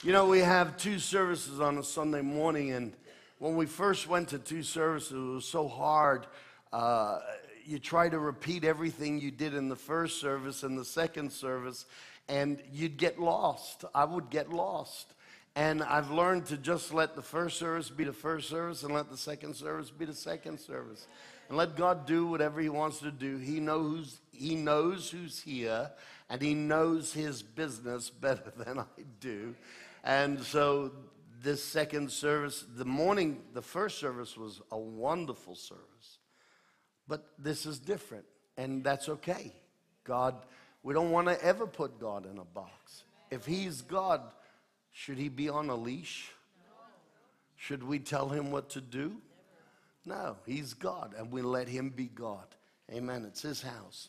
You know, we have two services on a Sunday morning, and when we first went to two services, it was so hard. You try to repeat everything you did in the first service and the second service, and you'd get lost. I would get lost. And I've learned to just let the first service be the first service and let the second service be the second service. And let God do whatever he wants to do. He knows who's here, and he knows his business better than I do. And so this second service, the first service was a wonderful service. But this is different, and that's okay. God, we don't want to ever put God in a box. If he's God, should he be on a leash? Should we tell him what to do? No, he's God, and we let him be God. Amen. It's his house.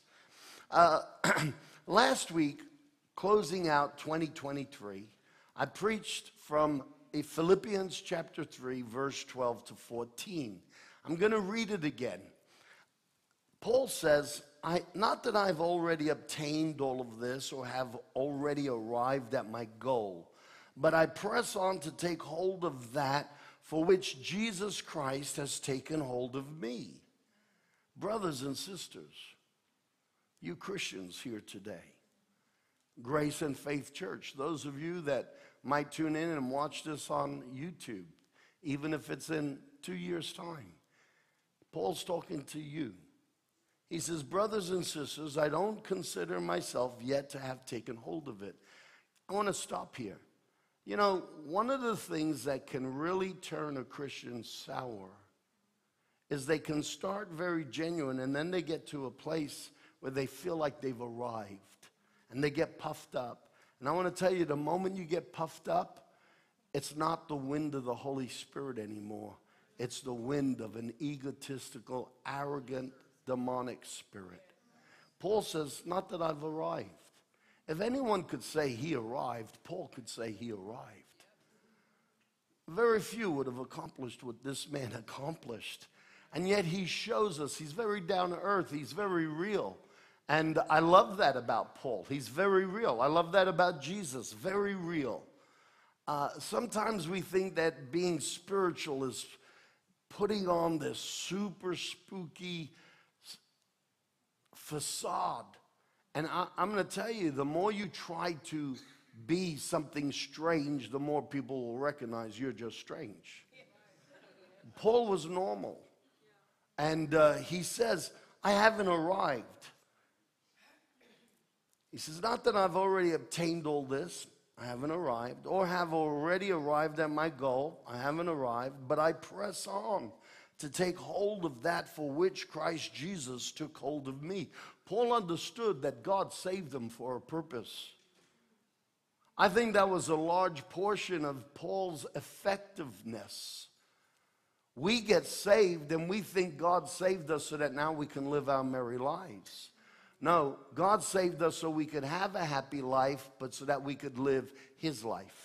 Last week, closing out 2023, I preached from Philippians chapter 3, verse 12 to 14. I'm going to read it again. Paul says, not that I've already obtained all of this or have already arrived at my goal, but I press on to take hold of that for which Jesus Christ has taken hold of me. Brothers and sisters, you Christians here today, Grace and Faith Church, those of you that might tune in and watch this on YouTube, even if it's in 2 years' time, Paul's talking to you. He says, brothers and sisters, I don't consider myself yet to have taken hold of it. I want to stop here. You know, one of the things that can really turn a Christian sour is they can start very genuine, and then they get to a place where they feel like they've arrived, and they get puffed up. And I want to tell you, the moment you get puffed up, it's not the wind of the Holy Spirit anymore. It's the wind of an egotistical, arrogant, demonic spirit. Paul says, not that I've arrived. If anyone could say he arrived, Paul could say he arrived. Very few would have accomplished what this man accomplished. And yet he shows us he's very down to earth. He's very real. And I love that about Paul. He's very real. I love that about Jesus. Very real. Sometimes we think that being spiritual is putting on this super spooky facade. And I'm going to tell you, the more you try to be something strange, the more people will recognize you're just strange. Paul was normal. And he says, I haven't arrived. He says, not that I've already obtained all this, I haven't arrived, or have already arrived at my goal, I haven't arrived, but I press on to take hold of that for which Christ Jesus took hold of me. Paul understood that God saved him for a purpose. I think that was a large portion of Paul's effectiveness. We get saved and we think God saved us so that now we can live our merry lives. No, God saved us so we could have a happy life, but so that we could live his life.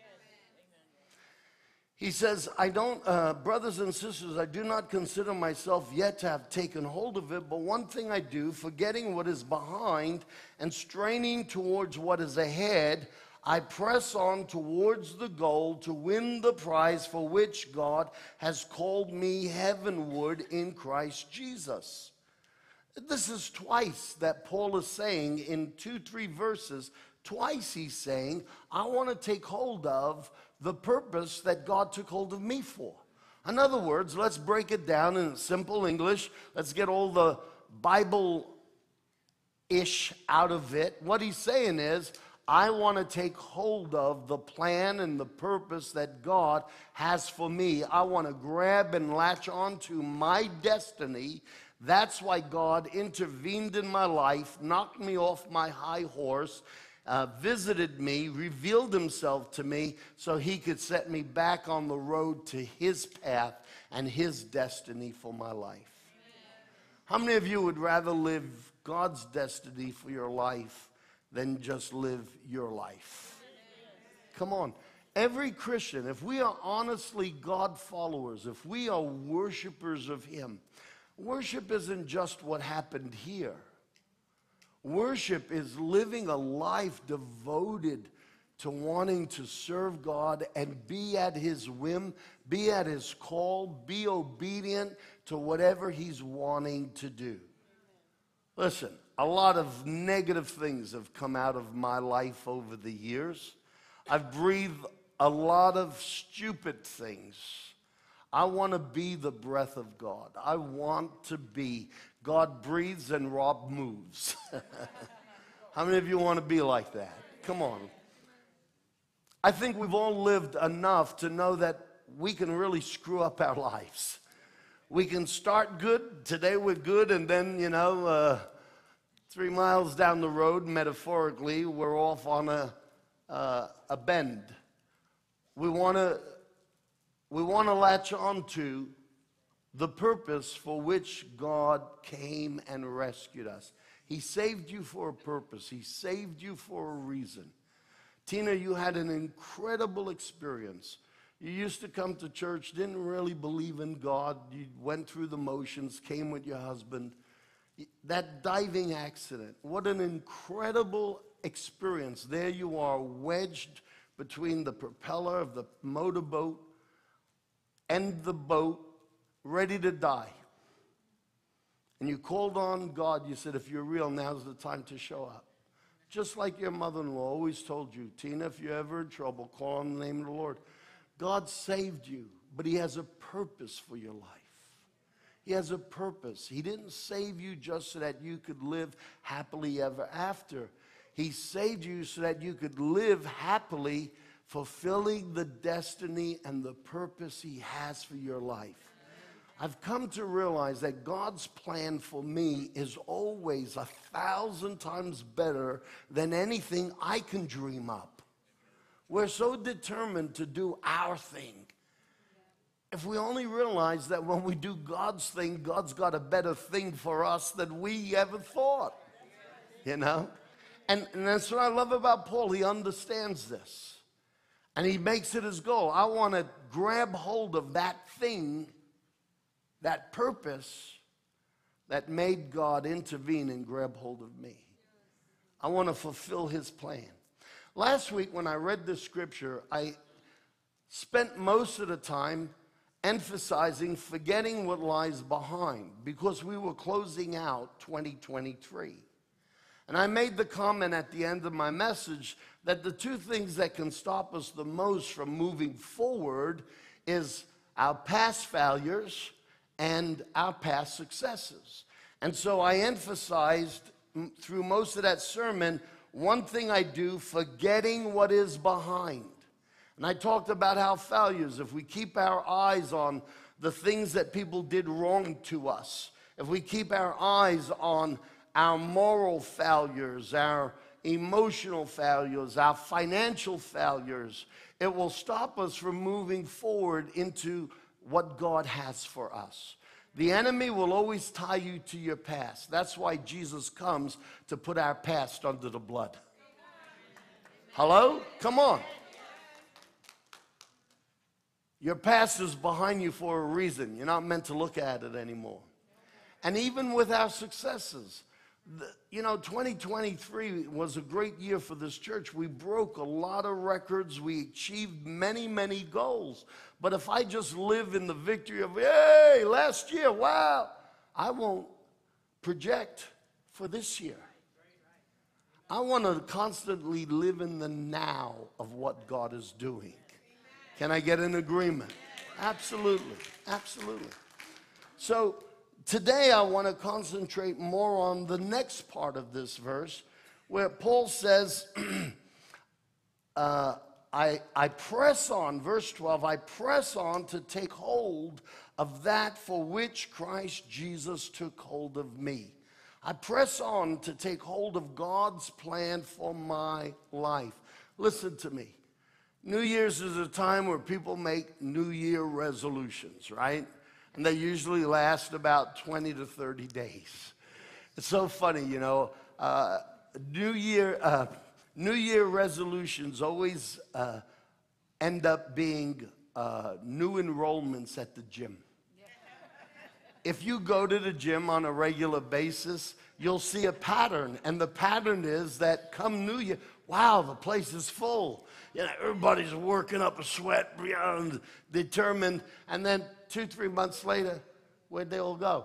He says, brothers and sisters, I do not consider myself yet to have taken hold of it, but one thing I do, forgetting what is behind and straining towards what is ahead, I press on towards the goal to win the prize for which God has called me heavenward in Christ Jesus. This is twice that Paul is saying in 2-3 verses, twice he's saying, I want to take hold of the purpose that God took hold of me for. In other words, let's break it down in simple English. Let's get all the Bible-ish out of it. What he's saying is, I want to take hold of the plan and the purpose that God has for me. I want to grab and latch onto my destiny. That's why God intervened in my life, knocked me off my high horse, visited me, revealed himself to me so he could set me back on the road to his path and his destiny for my life. Amen. How many of you would rather live God's destiny for your life than just live your life? Amen. Come on. Every Christian, if we are honestly God followers, if we are worshipers of him, worship isn't just what happened here. Worship is living a life devoted to wanting to serve God and be at his whim, be at his call, be obedient to whatever he's wanting to do. Listen, a lot of negative things have come out of my life over the years. I've breathed a lot of stupid things. I want to be the breath of God. I want to be. God breathes and Rob moves. How many of you want to be like that? Come on. I think we've all lived enough to know that we can really screw up our lives. We can start good. Today we're good, and then, 3 miles down the road, metaphorically, we're off on a bend. We want to latch on to the purpose for which God came and rescued us. He saved you for a purpose. He saved you for a reason. Tina, you had an incredible experience. You used to come to church, didn't really believe in God. You went through the motions, came with your husband. That diving accident, what an incredible experience. There you are, wedged between the propeller of the motorboat and the boat, ready to die. And you called on God. You said, if you're real, now's the time to show up. Just like your mother-in-law always told you, Tina, if you're ever in trouble, call on the name of the Lord. God saved you, but he has a purpose for your life. He has a purpose. He didn't save you just so that you could live happily ever after. He saved you so that you could live happily, fulfilling the destiny and the purpose he has for your life. I've come to realize that God's plan for me is always 1,000 times better than anything I can dream up. We're so determined to do our thing. If we only realize that when we do God's thing, God's got a better thing for us than we ever thought. And that's what I love about Paul. He understands this. And he makes it his goal. I want to grab hold of that thing, that purpose that made God intervene and grab hold of me. I want to fulfill his plan. Last week when I read this scripture, I spent most of the time emphasizing forgetting what lies behind, because we were closing out 2023. And I made the comment at the end of my message that the two things that can stop us the most from moving forward is our past failures and our past successes. And so I emphasized through most of that sermon, one thing I do, forgetting what is behind. And I talked about how failures, if we keep our eyes on the things that people did wrong to us, if we keep our eyes on our moral failures, our emotional failures, our financial failures, it will stop us from moving forward into what God has for us. The enemy will always tie you to your past. That's why Jesus comes to put our past under the blood. Hello? Come on. Your past is behind you for a reason. You're not meant to look at it anymore. And even with our successes, 2023 was a great year for this church. We broke a lot of records. We achieved many, many goals. But if I just live in the victory of, hey, last year, wow, I won't project for this year. I want to constantly live in the now of what God is doing. Can I get an agreement? Absolutely, absolutely. So today I want to concentrate more on the next part of this verse where Paul says, I press on, verse 12, I press on to take hold of that for which Christ Jesus took hold of me. I press on to take hold of God's plan for my life. Listen to me. New Year's is a time where people make New Year resolutions, right? And they usually last about 20 to 30 days. It's so funny, New Year resolutions always end up being new enrollments at the gym. If you go to the gym on a regular basis, you'll see a pattern. And the pattern is that come New Year, wow, the place is full. You know, everybody's working up a sweat, beyond determined. And then 2-3 months later, where'd they all go?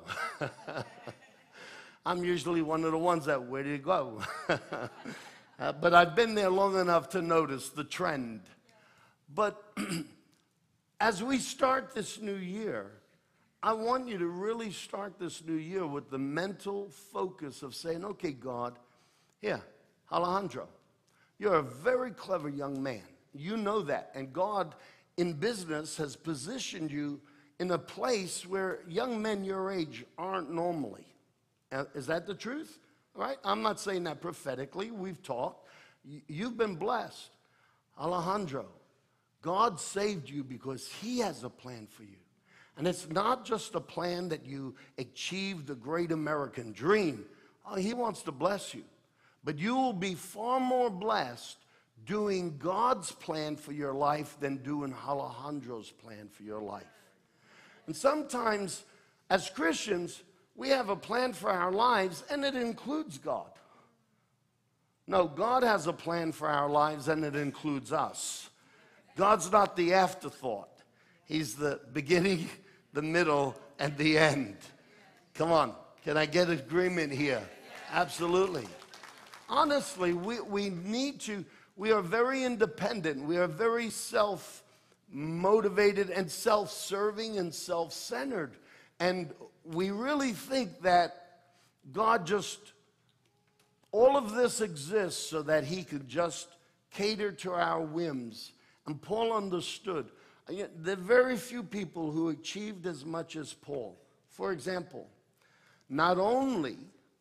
I'm usually one of the ones that, where did it go? But I've been there long enough to notice the trend. But as we start this new year, I want you to really start this new year with the mental focus of saying, okay, God, here, Alejandro, you're a very clever young man. You know that. And God, in business, has positioned you in a place where young men your age aren't normally. Is that the truth? Right? I'm not saying that prophetically. We've talked. You've been blessed. Alejandro, God saved you because he has a plan for you. And it's not just a plan that you achieve the great American dream. Oh, he wants to bless you. But you will be far more blessed doing God's plan for your life than doing Alejandro's plan for your life. And sometimes, as Christians, we have a plan for our lives, and it includes God. No, God has a plan for our lives, and it includes us. God's not the afterthought. He's the beginning, the middle, and the end. Come on, can I get agreement here? Absolutely. Honestly, we need to, we are very independent. We are very self-motivated and self-serving and self-centered. And we really think that God just, all of this exists so that he could just cater to our whims. And Paul understood. There are very few people who achieved as much as Paul. For example, not only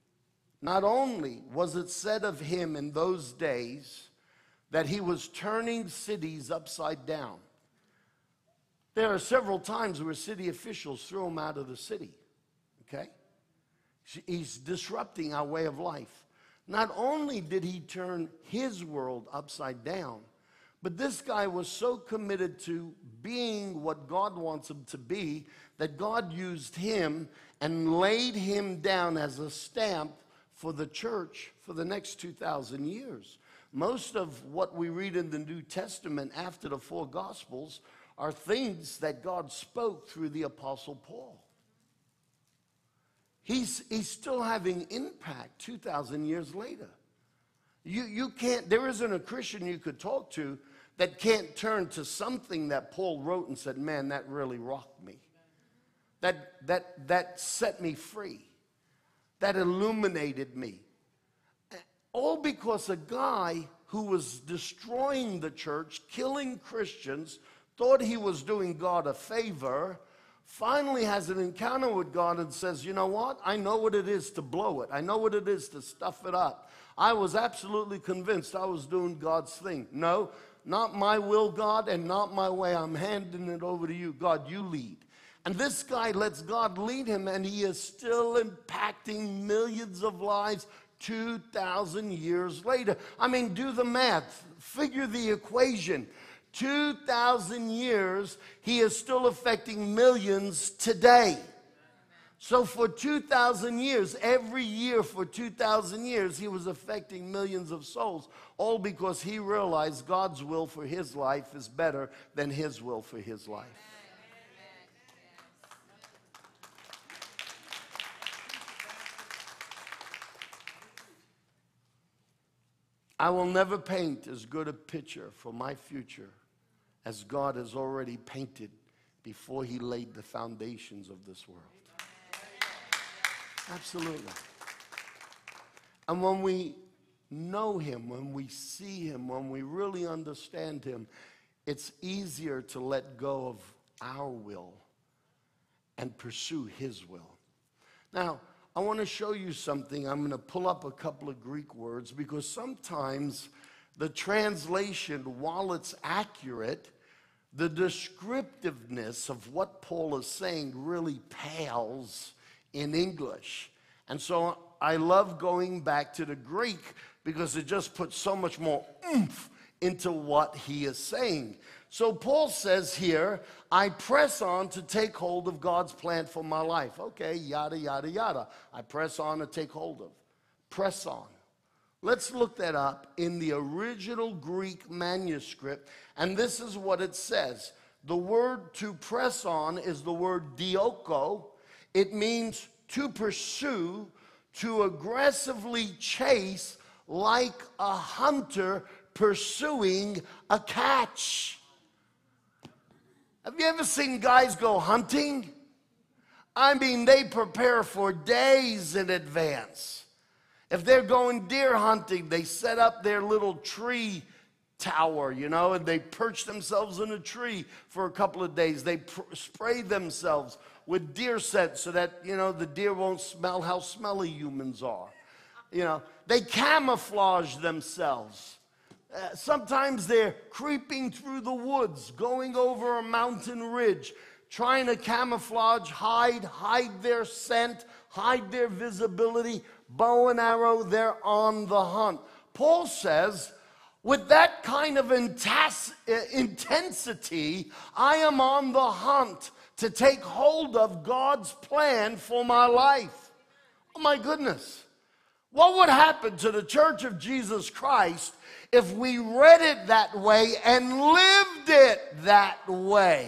was it said of him in those days that he was turning cities upside down. There are several times where city officials threw him out of the city, okay? He's disrupting our way of life. Not only did he turn his world upside down, but this guy was so committed to being what God wants him to be that God used him and laid him down as a stamp for the church for the next 2,000 years. Most of what we read in the New Testament after the 4 Gospels are things that God spoke through the Apostle Paul. He's still having impact 2,000 years later. You can't, there isn't a Christian you could talk to that can't turn to something that Paul wrote and said, man, that really rocked me. That set me free. That illuminated me. All because a guy who was destroying the church, killing Christians, thought he was doing God a favor, finally has an encounter with God and says, you know what? I know what it is to blow it. I know what it is to stuff it up. I was absolutely convinced I was doing God's thing. No, not my will, God, and not my way. I'm handing it over to you. God, you lead. And this guy lets God lead him, and he is still impacting millions of lives 2,000 years later. I mean, do the math. Figure the equation. 2,000 years, he is still affecting millions today. So for 2,000 years, every year for 2,000 years, he was affecting millions of souls, all because he realized God's will for his life is better than his will for his life. I will never paint as good a picture for my future as God has already painted before he laid the foundations of this world. Absolutely. And when we know him, when we see him, when we really understand him, it's easier to let go of our will and pursue his will. Now, I want to show you something. I'm going to pull up a couple of Greek words because sometimes the translation, while it's accurate, the descriptiveness of what Paul is saying really pales in English. And so I love going back to the Greek because it just puts so much more oomph into what he is saying. So Paul says here, I press on to take hold of God's plan for my life. Okay, yada, yada, yada. I press on to take hold of. Press on. Let's look that up in the original Greek manuscript, and this is what it says. The word to press on is the word dioko. It means to pursue, to aggressively chase, like a hunter pursuing a catch. Have you ever seen guys go hunting? I mean, they prepare for days in advance. If they're going deer hunting, they set up their little tree tower, you know, and they perch themselves in a tree for a couple of days. They spray themselves with deer scent so that, you know, the deer won't smell how smelly humans are. You know, they camouflage themselves. Sometimes they're creeping through the woods, going over a mountain ridge, trying to camouflage, hide their scent, hide their visibility. Bow and arrow, they're on the hunt. Paul says, with that kind of intensity, I am on the hunt to take hold of God's plan for my life. Oh my goodness. What would happen to the Church of Jesus Christ if we read it that way and lived it that way?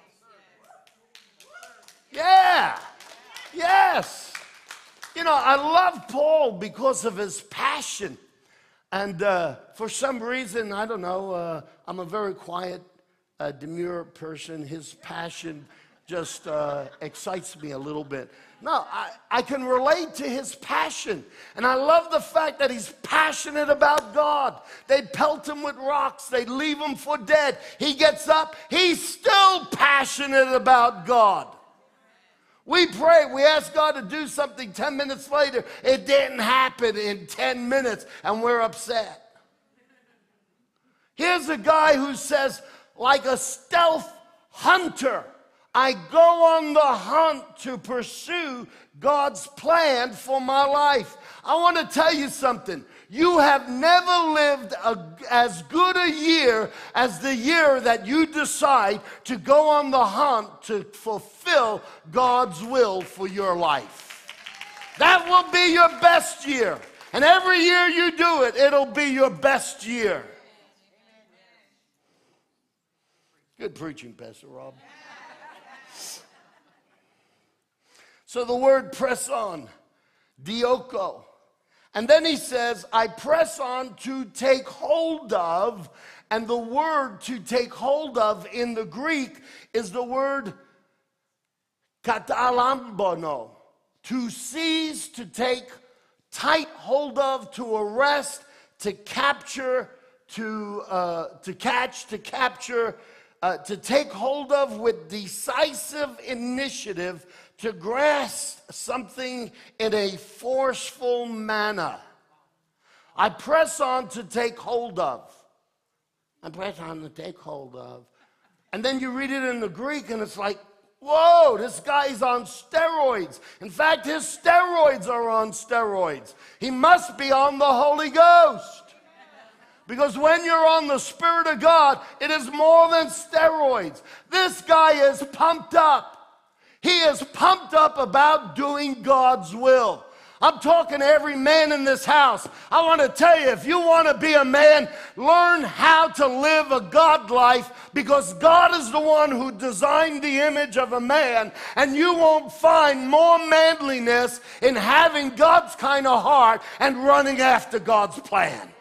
Yeah. Yes. You know, I love Paul because of his passion. And for some reason, I don't know, I'm a very quiet, demure person. His passion just excites me a little bit. No, I can relate to his passion. And I love the fact that he's passionate about God. They'd pelt him with rocks. They'd leave him for dead. He gets up. He's still passionate about God. We pray, we ask God to do something 10 minutes later. It didn't happen in 10 minutes, and we're upset. Here's a guy who says, like a stealth hunter, I go on the hunt to pursue God's plan for my life. I want to tell you something. You have never lived as good a year as the year that you decide to go on the hunt to fulfill God's will for your life. That will be your best year. And every year you do it, it'll be your best year. Good preaching, Pastor Rob. So the word press on, dioko. And then he says, I press on to take hold of. And the word to take hold of in the Greek is the word katalambono. To seize, to take tight hold of, to arrest, to capture, to catch, to capture, to take hold of with decisive initiative, to grasp something in a forceful manner. I press on to take hold of. I press on to take hold of. And then you read it in the Greek and it's like, whoa, this guy's on steroids. In fact, his steroids are on steroids. He must be on the Holy Ghost. Because when you're on the Spirit of God, it is more than steroids. This guy is pumped up. He is pumped up about doing God's will. I'm talking to every man in this house. I want to tell you, if you want to be a man, learn how to live a God life, because God is the one who designed the image of a man, and you won't find more manliness in having God's kind of heart and running after God's plan.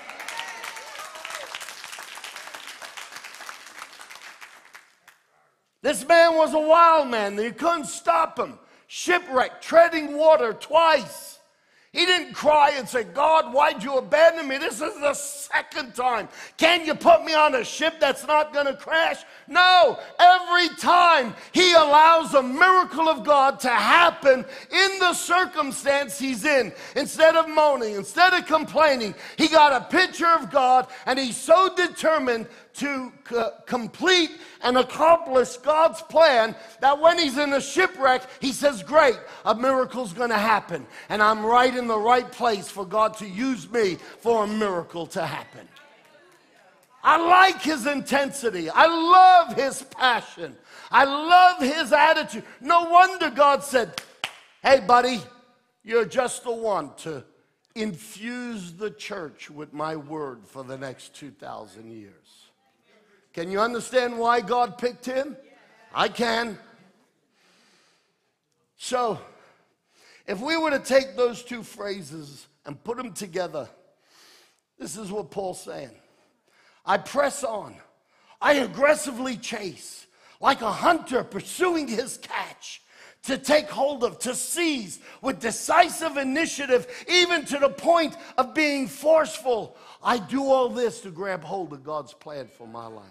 This man was a wild man. You couldn't stop him. Shipwrecked, treading water twice. He didn't cry and say, God, why'd you abandon me? This is the second time. Can you put me on a ship that's not going to crash? No. Every time he allows a miracle of God to happen in the circumstance he's in. Instead of moaning, instead of complaining, he got a picture of God, and he's so determined to complete and accomplish God's plan that when he's in a shipwreck, he says, great, a miracle's going to happen. And I'm right in the right place for God to use me for a miracle to happen. I like his intensity. I love his passion. I love his attitude. No wonder God said, hey, buddy, you're just the one to infuse the church with my word for the next 2,000 years. Can you understand why God picked him? I can. So, if we were to take those two phrases and put them together, this is what Paul's saying. I press on. I aggressively chase, like a hunter pursuing his catch, to take hold of, to seize with decisive initiative, even to the point of being forceful. I do all this to grab hold of God's plan for my life.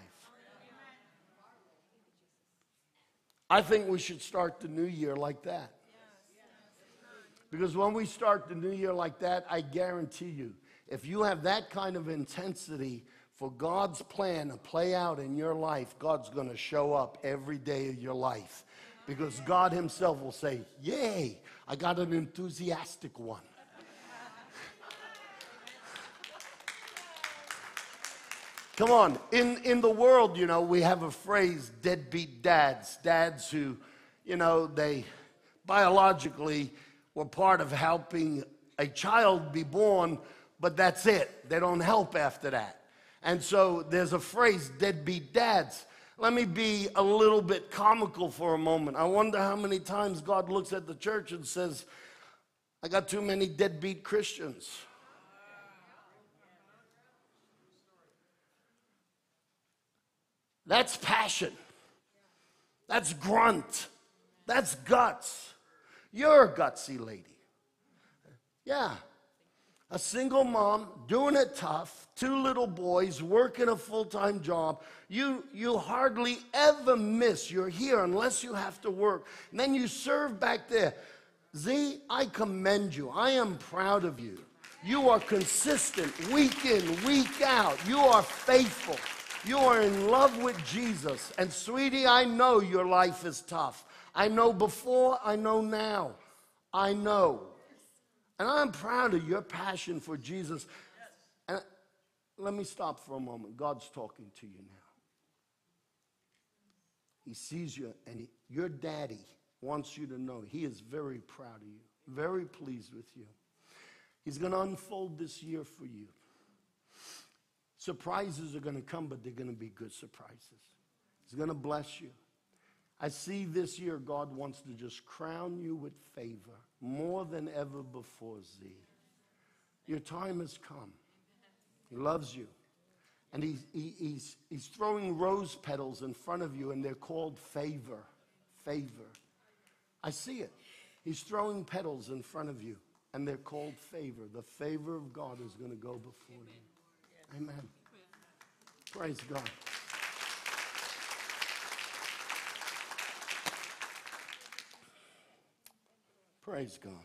I think we should start the new year like that. Because when we start the new year like that, I guarantee you, if you have that kind of intensity for God's plan to play out in your life, God's going to show up every day of your life. Because God himself will say, yay, I got an enthusiastic one. Come on, in the world, you know, we have a phrase, deadbeat dads. Dads who, you know, they biologically were part of helping a child be born, but that's it. They don't help after that. And so there's a phrase, deadbeat dads. Let me be a little bit comical for a moment. I wonder how many times God looks at the church and says, I got too many deadbeat Christians. That's passion. That's grunt. That's guts. You're a gutsy lady. Yeah. A single mom, doing it tough, 2 little boys, working a full-time job. You hardly ever miss. You're here unless you have to work. And then you serve back there. Z, I commend you. I am proud of you. You are consistent week in, week out. You are faithful. You are in love with Jesus. And sweetie, I know your life is tough. I know before, I know now. I know. And I'm proud of your passion for Jesus. And let me stop for a moment. God's talking to you now. He sees you, and your daddy wants you to know he is very proud of you, very pleased with you. He's going to unfold this year for you. Surprises are going to come, but they're going to be good surprises. He's going to bless you. I see this year God wants to just crown you with favor more than ever before, Z. Your time has come. He loves you. And he's throwing rose petals in front of you, and they're called favor. Favor. I see it. He's throwing petals in front of you, and they're called favor. The favor of God is going to go before you. Amen. Praise God. Praise God.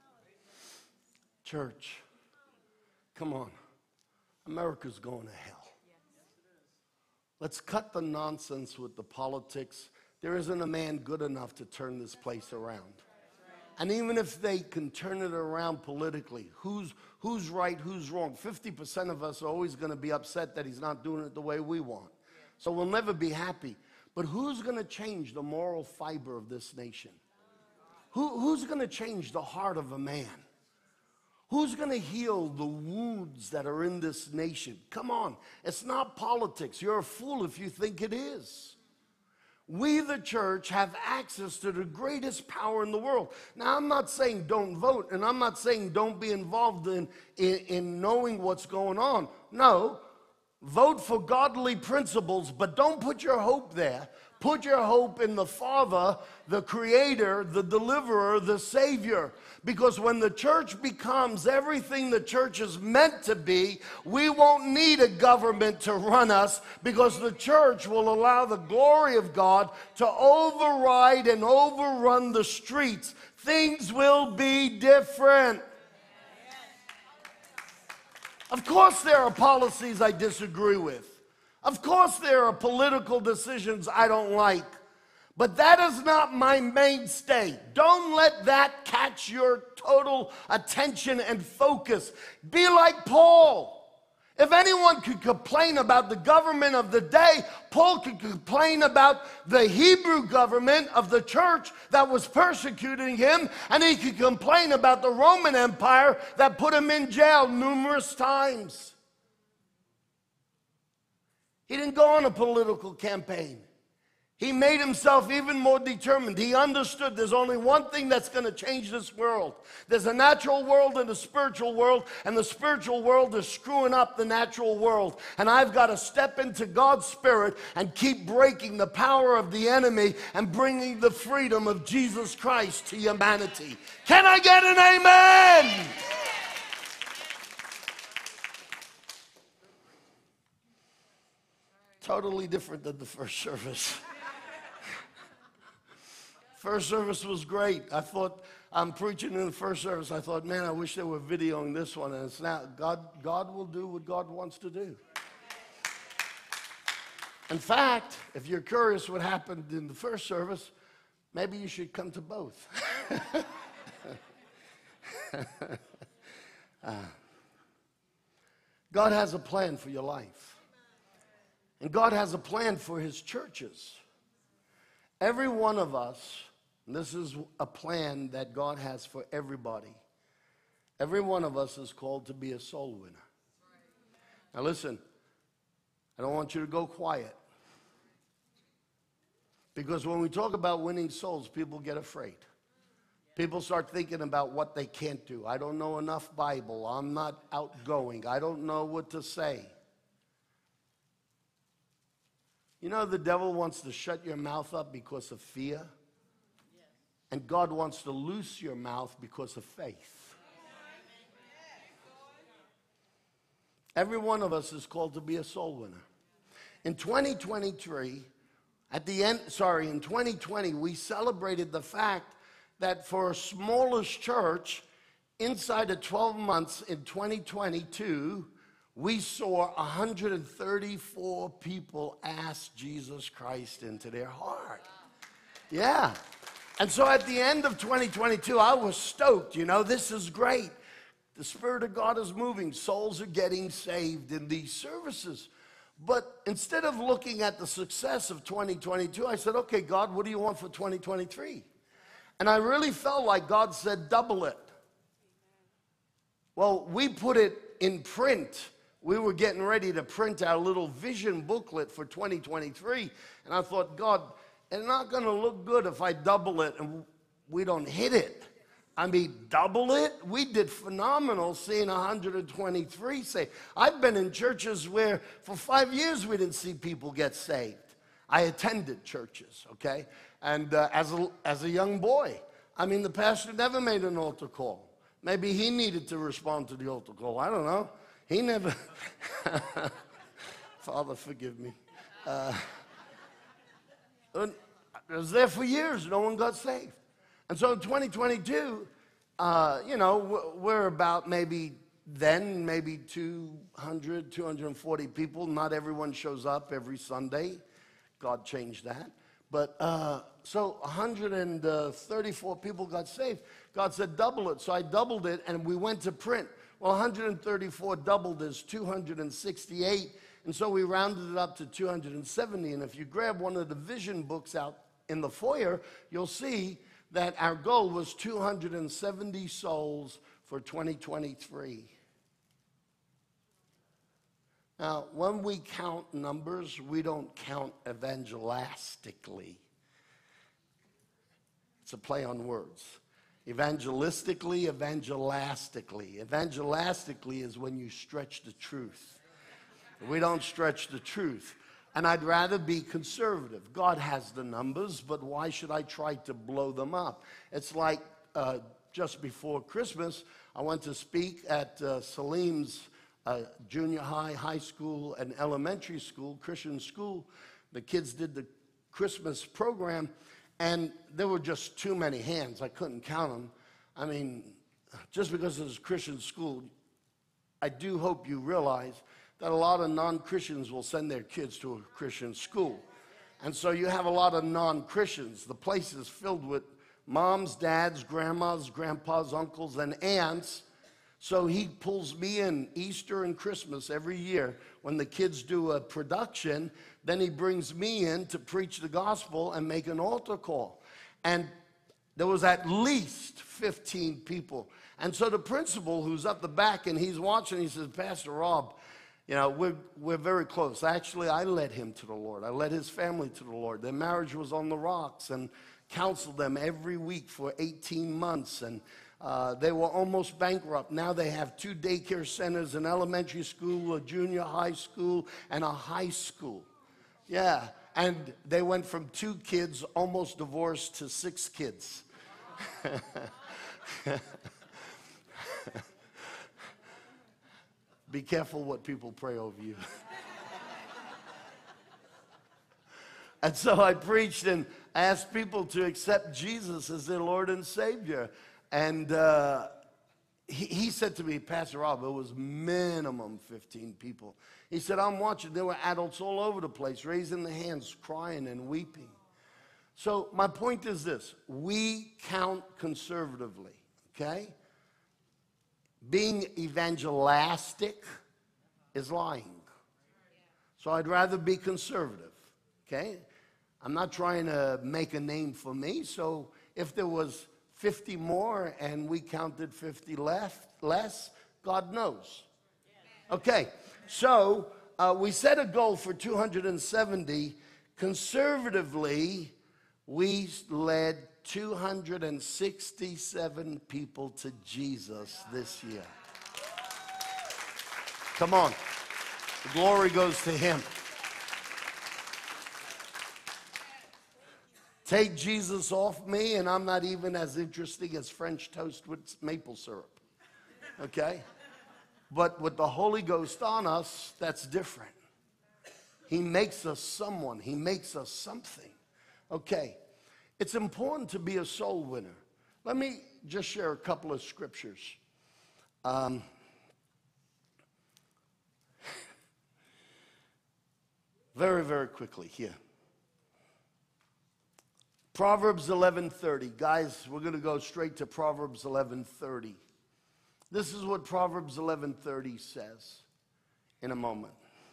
Church, come on. America's going to hell. Let's cut the nonsense with the politics. There isn't a man good enough to turn this place around. And even if they can turn it around politically, who's right, who's wrong? 50% of us are always going to be upset that he's not doing it the way we want. So we'll never be happy. But who's going to change the moral fiber of this nation? Who's going to change the heart of a man? Who's going to heal the wounds that are in this nation? Come on, it's not politics. You're a fool if you think it is. We, the church, have access to the greatest power in the world. Now, I'm not saying don't vote, and I'm not saying don't be involved in knowing what's going on. No, vote for godly principles, but don't put your hope there. Put your hope in the Father, the Creator, the Deliverer, the Savior. Because when the church becomes everything the church is meant to be, we won't need a government to run us, because the church will allow the glory of God to override and overrun the streets. Things will be different. Of course there are policies I disagree with. Of course there are political decisions I don't like. But that is not my mainstay. Don't let that catch your total attention and focus. Be like Paul. If anyone could complain about the government of the day, Paul could complain about the Hebrew government of the church that was persecuting him, and he could complain about the Roman Empire that put him in jail numerous times. He didn't go on a political campaign. He made himself even more determined. He understood there's only one thing that's going to change this world. There's a natural world and a spiritual world, and the spiritual world is screwing up the natural world. And I've got to step into God's Spirit and keep breaking the power of the enemy and bringing the freedom of Jesus Christ to humanity. Can I get an amen? Totally different than the first service. First service was great. I thought, I'm preaching in the first service. I thought, man, I wish they were videoing this one. And it's now, God will do what God wants to do. In fact, if you're curious what happened in the first service, maybe you should come to both. God has a plan for your life. And God has a plan for his churches. Every one of us, and this is a plan that God has for everybody. Every one of us is called to be a soul winner. Now listen, I don't want you to go quiet. Because when we talk about winning souls, people get afraid. People start thinking about what they can't do. I don't know enough Bible. I'm not outgoing. I don't know what to say. You know, the devil wants to shut your mouth up because of fear. And God wants to loose your mouth because of faith. Every one of us is called to be a soul winner. In 2023, in 2020, we celebrated the fact that for a smallest church, inside of 12 months in 2022, we saw 134 people ask Jesus Christ into their heart. Yeah. And so at the end of 2022, I was stoked. You know, this is great. The Spirit of God is moving. Souls are getting saved in these services. But instead of looking at the success of 2022, I said, okay, God, what do you want for 2023? And I really felt like God said, double it. Well, we put it in print. We were getting ready to print our little vision booklet for 2023. And I thought, God, it's not going to look good if I double it and we don't hit it. I mean, double it? We did phenomenal seeing 123 saved. I've been in churches where for 5 years we didn't see people get saved. I attended churches, okay? And as a young boy, I mean, the pastor never made an altar call. Maybe he needed to respond to the altar call. I don't know. He never. Father, forgive me. I was there for years. No one got saved. And so in 2022, you know, we're about maybe 200, 240 people. Not everyone shows up every Sunday. God changed that. But so 134 people got saved. God said, double it. So I doubled it, and we went to print. Well, 134 doubled is 268. And so we rounded it up to 270. And if you grab one of the vision books out in the foyer, you'll see that our goal was 270 souls for 2023. Now, when we count numbers, we don't count evangelistically. It's a play on words. Evangelistically, evangelistically. Evangelistically is when you stretch the truth. We don't stretch the truth. And I'd rather be conservative. God has the numbers, but why should I try to blow them up? It's like just before Christmas, I went to speak at Salim's junior high, high school, and elementary school, Christian school. The kids did the Christmas program, and there were just too many hands. I couldn't count them. I mean, just because it's a Christian school, I do hope you realize that a lot of non-Christians will send their kids to a Christian school. And so you have a lot of non-Christians. The place is filled with moms, dads, grandmas, grandpas, uncles, and aunts So he pulls me in Easter and Christmas every year when the kids do a production. Then he brings me in to preach the gospel and make an altar call. And there was at least 15 people. And so the principal, who's up the back and he's watching, he says, Pastor Rob, you know, we're very close. Actually, I led him to the Lord. I led his family to the Lord. Their marriage was on the rocks, and counseled them every week for 18 months. And they were almost bankrupt. Now they have 2 daycare centers, an elementary school, a junior high school, and a high school. Yeah, and they went from 2 kids, almost divorced, to 6 kids. Be careful what people pray over you. And so I preached and asked people to accept Jesus as their Lord and Savior. And he said to me, Pastor Rob, it was minimum 15 people. He said, I'm watching. There were adults all over the place, raising their hands, crying and weeping. So my point is this. We count conservatively, okay? Being evangelistic is lying. So I'd rather be conservative, okay? I'm not trying to make a name for me. So if there was 50 more and we counted 50 less, God knows. Okay, so we set a goal for 270. Conservatively, we led 267 people to Jesus this year. Come on. The glory goes to him. Take Jesus off me, and I'm not even as interesting as French toast with maple syrup. Okay? But with the Holy Ghost on us, that's different. He makes us someone. He makes us something. Okay. It's important to be a soul winner. Let me just share a couple of scriptures. Very, very quickly here. Proverbs 11:30. Guys, we're going to go straight to Proverbs 11:30. This is what Proverbs 11:30 says in a moment.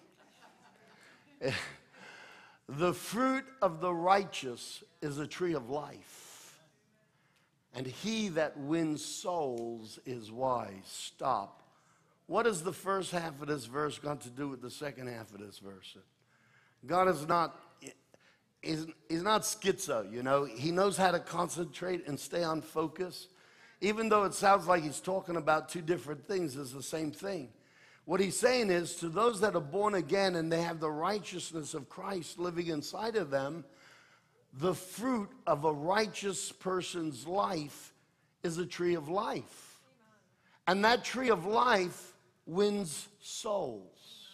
The fruit of the righteous is a tree of life, and he that wins souls is wise. Stop. What has the first half of this verse got to do with the second half of this verse? God is not, he's not schizo, you know. He knows how to concentrate and stay on focus. Even though it sounds like he's talking about 2 different things, it's the same thing. What he's saying is, to those that are born again and they have the righteousness of Christ living inside of them, the fruit of a righteous person's life is a tree of life. And that tree of life wins souls.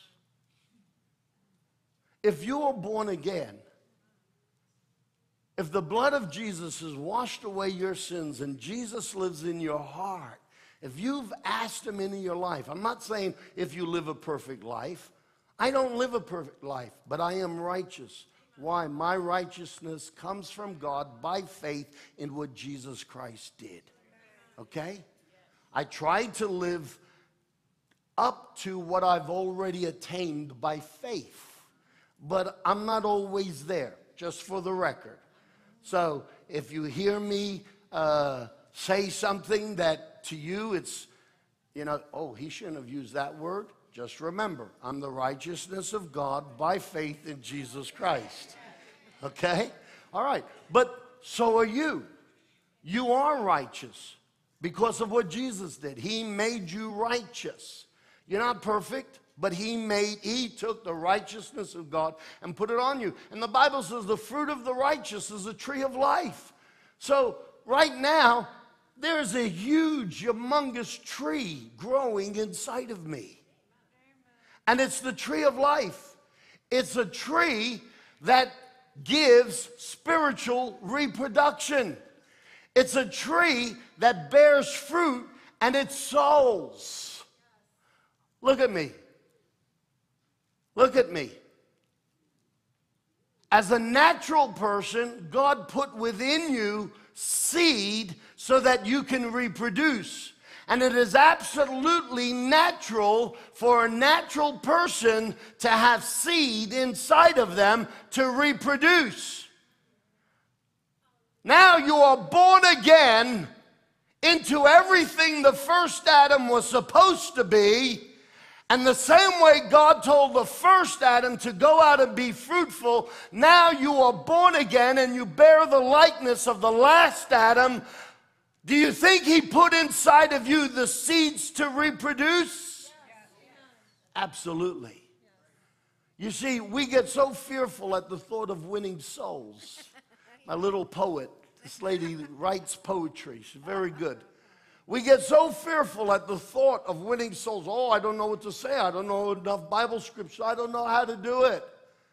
If you are born again, if the blood of Jesus has washed away your sins and Jesus lives in your heart, if you've asked him into your life, I'm not saying if you live a perfect life. I don't live a perfect life, but I am righteous. Why? My righteousness comes from God by faith in what Jesus Christ did. Okay? I try to live up to what I've already attained by faith, but I'm not always there, just for the record. So if you hear me say something that to you it's, you know, oh, he shouldn't have used that word, just remember, I'm the righteousness of God by faith in Jesus Christ. Okay? All right. But so are you. You are righteous because of what Jesus did. He made you righteous. You're not perfect, but he took the righteousness of God and put it on you. And the Bible says the fruit of the righteous is a tree of life. So right now, there's a huge, humongous tree growing inside of me. And it's the tree of life. It's a tree that gives spiritual reproduction. It's a tree that bears fruit and it souls. Look at me. Look at me. As a natural person, God put within you seed so that you can reproduce. And it is absolutely natural for a natural person to have seed inside of them to reproduce. Now you are born again into everything the first Adam was supposed to be. And the same way God told the first Adam to go out and be fruitful, now you are born again and you bear the likeness of the last Adam. Do you think he put inside of you the seeds to reproduce? Absolutely. You see, we get so fearful at the thought of winning souls. My little poet, this lady writes poetry. She's very good. We get so fearful at the thought of winning souls. Oh, I don't know what to say. I don't know enough Bible scripture. I don't know how to do it.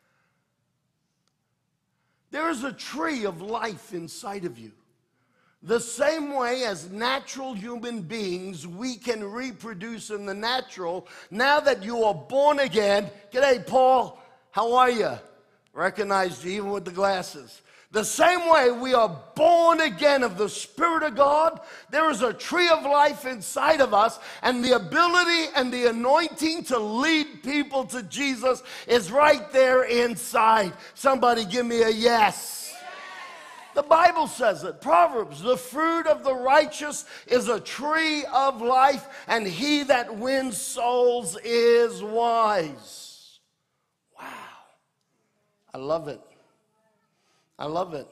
There is a tree of life inside of you. The same way as natural human beings, we can reproduce in the natural. Now that you are born again, g'day, Paul, how are you? Recognized you even with the glasses. The same way we are born again of the Spirit of God, there is a tree of life inside of us, and the ability and the anointing to lead people to Jesus is right there inside. Somebody give me a yes. The Bible says it. Proverbs, the fruit of the righteous is a tree of life, and he that wins souls is wise. Wow. I love it. I love it.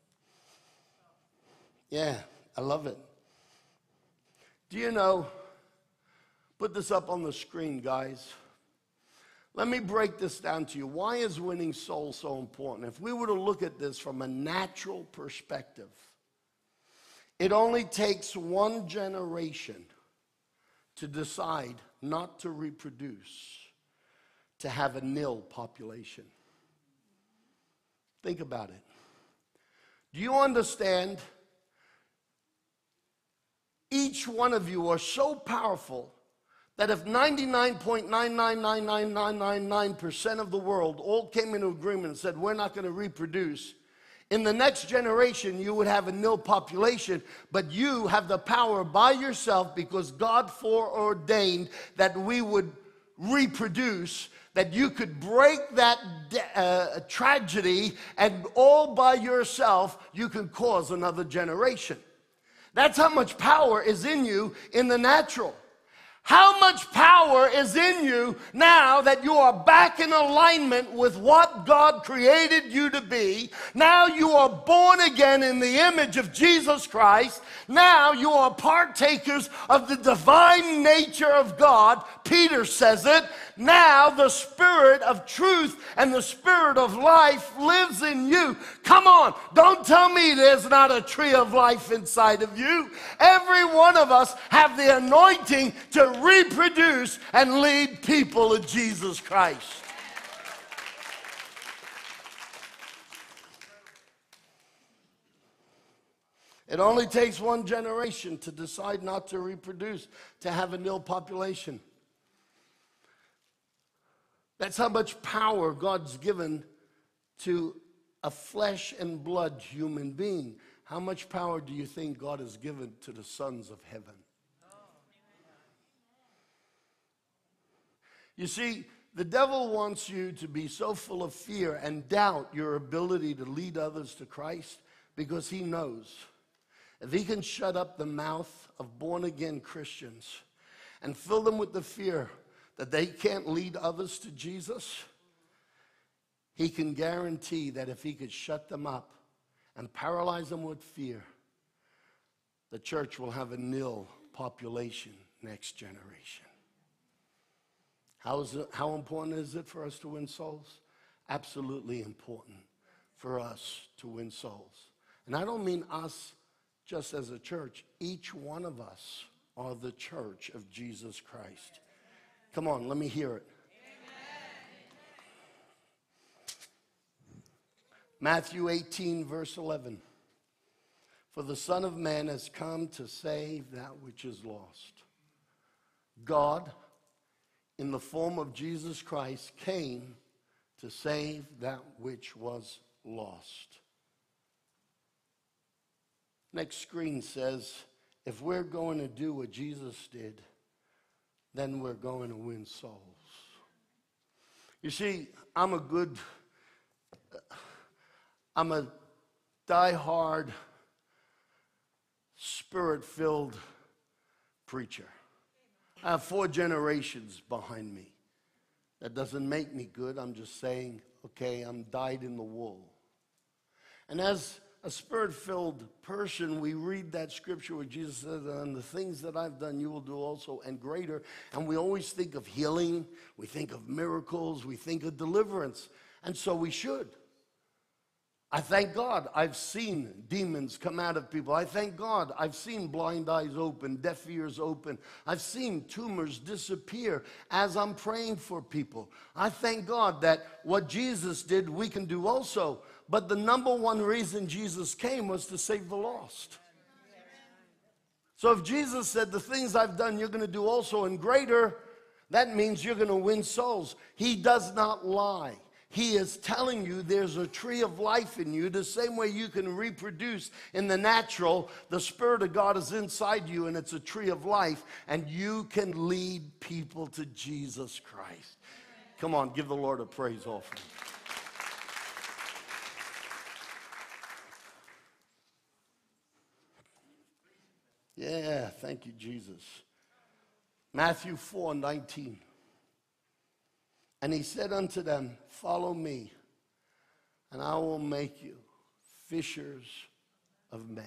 Yeah, I love it. Do you know, put this up on the screen, guys. Let me break this down to you. Why is winning souls so important? If we were to look at this from a natural perspective, it only takes one generation to decide not to reproduce, to have a nil population. Think about it. Do you understand? Each one of you are so powerful that if 99.9999999% of the world all came into agreement and said, we're not going to reproduce, in the next generation you would have a nil population, but you have the power by yourself because God foreordained that we would reproduce, that you could break that tragedy, and all by yourself you can cause another generation. That's how much power is in you in the natural. How much power is in you now that you are back in alignment with what God created you to be? Now you are born again in the image of Jesus Christ. Now you are partakers of the divine nature of God. Peter says it. Now the Spirit of truth and the Spirit of life lives in you. Come on, don't tell me there's not a tree of life inside of you. Every one of us have the anointing to reproduce and lead people to Jesus Christ. It only takes one generation to decide not to reproduce, to have a nil population. That's how much power God's given to a flesh and blood human being. How much power do you think God has given to the sons of heaven? You see, the devil wants you to be so full of fear and doubt your ability to lead others to Christ, because he knows if he can shut up the mouth of born-again Christians and fill them with the fear that they can't lead others to Jesus, he can guarantee that if he could shut them up and paralyze them with fear, the church will have a nil population next generation. How important is it for us to win souls? Absolutely important for us to win souls. And I don't mean us just as a church. Each one of us are the church of Jesus Christ. Come on, let me hear it. Matthew 18, verse 11. For the Son of Man has come to save that which is lost. God, in the form of Jesus Christ, came to save that which was lost. Next screen says, if we're going to do what Jesus did, then we're going to win souls. You see, I'm a die-hard, spirit-filled preacher. I have 4 generations behind me. That doesn't make me good. I'm just saying, okay, I'm dyed in the wool. And as a spirit-filled person, we read that scripture where Jesus says, and the things that I've done, you will do also, and greater. And we always think of healing. We think of miracles. We think of deliverance. And so we should. I thank God I've seen demons come out of people. I thank God I've seen blind eyes open, deaf ears open. I've seen tumors disappear as I'm praying for people. I thank God that what Jesus did, we can do also. But the number one reason Jesus came was to save the lost. So if Jesus said, the things I've done, you're going to do also and greater, that means you're going to win souls. He does not lie. He is telling you there's a tree of life in you. The same way you can reproduce in the natural, the Spirit of God is inside you and it's a tree of life, and you can lead people to Jesus Christ. Come on, give the Lord a praise offering. Yeah, thank you, Jesus. Matthew 4:19. And he said unto them, follow me, and I will make you fishers of men.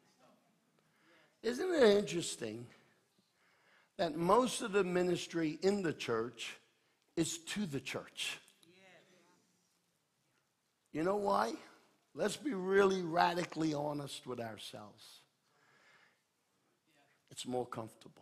Isn't it interesting that most of the ministry in the church is to the church? You know why? Let's be really radically honest with ourselves. It's more comfortable.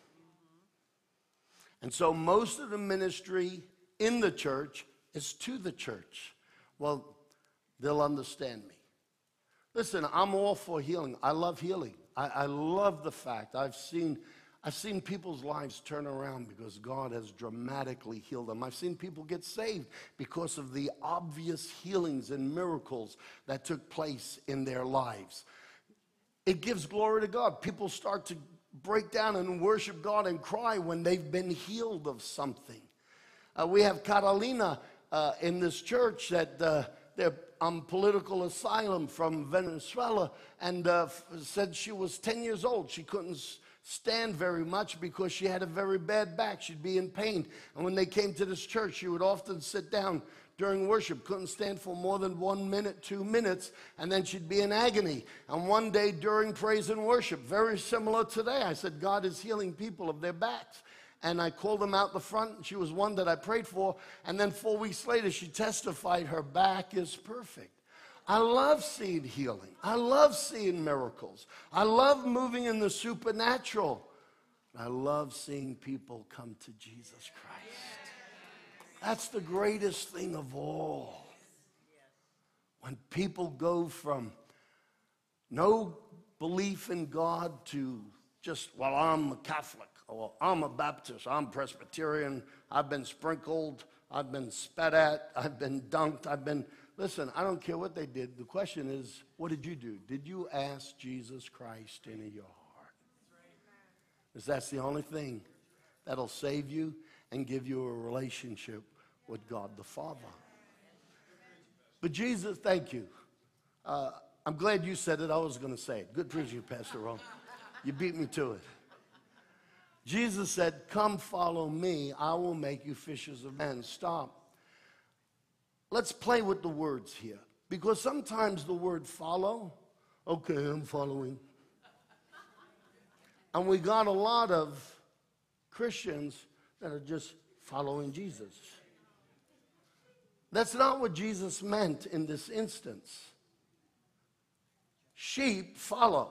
And so most of the ministry in the church is to the church. Well, they'll understand me. Listen, I'm all for healing. I love healing. I love the fact I've seen people's lives turn around because God has dramatically healed them. I've seen people get saved because of the obvious healings and miracles that took place in their lives. It gives glory to God. People start to break down and worship God and cry when they've been healed of something. We have Carolina in this church that they're on political asylum from Venezuela, and said she was 10 years old. She couldn't stand very much because she had a very bad back. She'd be in pain. And when they came to this church, she would often sit down during worship, couldn't stand for more than 1 minute, 2 minutes, and then she'd be in agony. And one day during praise and worship, very similar today, I said, God is healing people of their backs. And I called them out the front. She was one that I prayed for. And then 4 weeks later, she testified her back is perfect. I love seeing healing. I love seeing miracles. I love moving in the supernatural. I love seeing people come to Jesus Christ. That's the greatest thing of all. When people go from no belief in God to just, well, I'm a Catholic. Or I'm a Baptist, I'm Presbyterian, I've been sprinkled, I've been spat at, I've been dunked, listen, I don't care what they did. The question is, what did you do? Did you ask Jesus Christ into your heart? Because that's the only thing that'll save you and give you a relationship with God the Father. But Jesus, thank you. I'm glad you said it. I was going to say it. Good preaching, Pastor Ron. You beat me to it. Jesus said, come follow me. I will make you fishers of men. Stop. Let's play with the words here. Because sometimes the word follow, okay, I'm following. And we got a lot of Christians that are just following Jesus. That's not what Jesus meant in this instance. Sheep follow.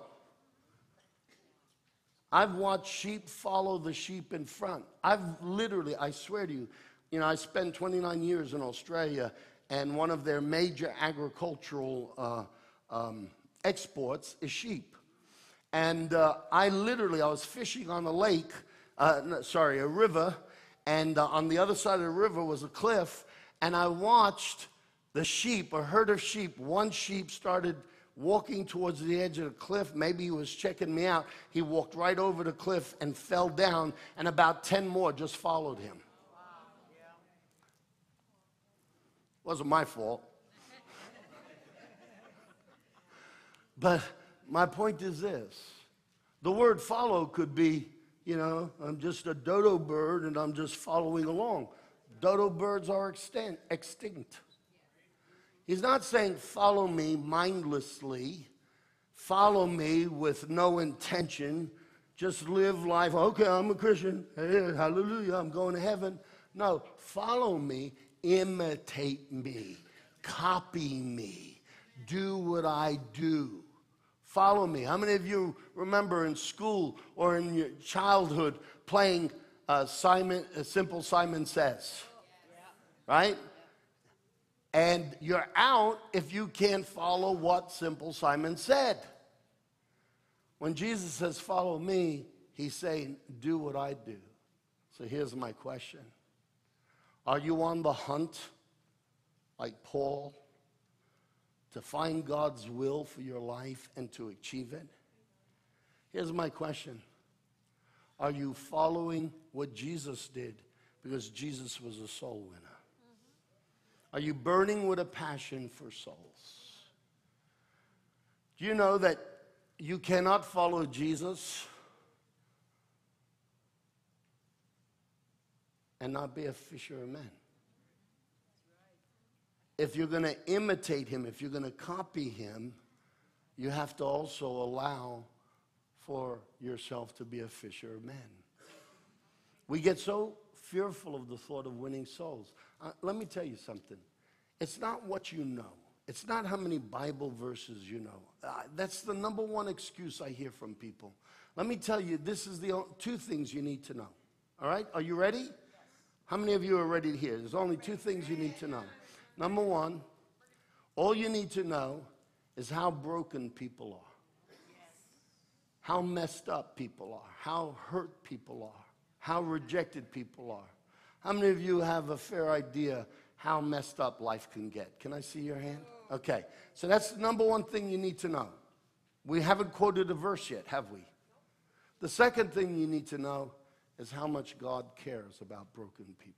I've watched sheep follow the sheep in front. I swear to you, I spent 29 years in Australia, and one of their major agricultural exports is sheep. And I was fishing on a river, and on the other side of the river was a cliff, and I watched the sheep, a herd of sheep. One sheep started walking towards the edge of the cliff. Maybe he was checking me out. He walked right over the cliff and fell down, and about 10 more just followed him. Wasn't my fault. But my point is this. The word follow could be, I'm just a dodo bird and I'm just following along. Dodo birds are extinct. He's not saying follow me mindlessly, follow me with no intention, just live life. Okay, I'm a Christian. Hey, hallelujah, I'm going to heaven. No, follow me, imitate me, copy me, do what I do. Follow me. How many of you remember in school or in your childhood playing Simple Simon Says? Right? And you're out if you can't follow what Simple Simon said. When Jesus says, follow me, he's saying, do what I do. So here's my question. Are you on the hunt, like Paul, to find God's will for your life and to achieve it? Here's my question. Are you following what Jesus did because Jesus was a soul winner? Are you burning with a passion for souls? Do you know that you cannot follow Jesus and not be a fisher of men? If you're going to imitate him, if you're going to copy him, you have to also allow for yourself to be a fisher of men. We get so fearful of the thought of winning souls. Let me tell you something. It's not what you know. It's not how many Bible verses you know. That's the number one excuse I hear from people. Let me tell you, this is the two things you need to know. All right? Are you ready? How many of you are ready to hear? There's only two things you need to know. Number one, all you need to know is how broken people are, how messed up people are, how hurt people are, how rejected people are. How many of you have a fair idea how messed up life can get? Can I see your hand? Okay, so that's the number one thing you need to know. We haven't quoted a verse yet, have we? The second thing you need to know is how much God cares about broken people.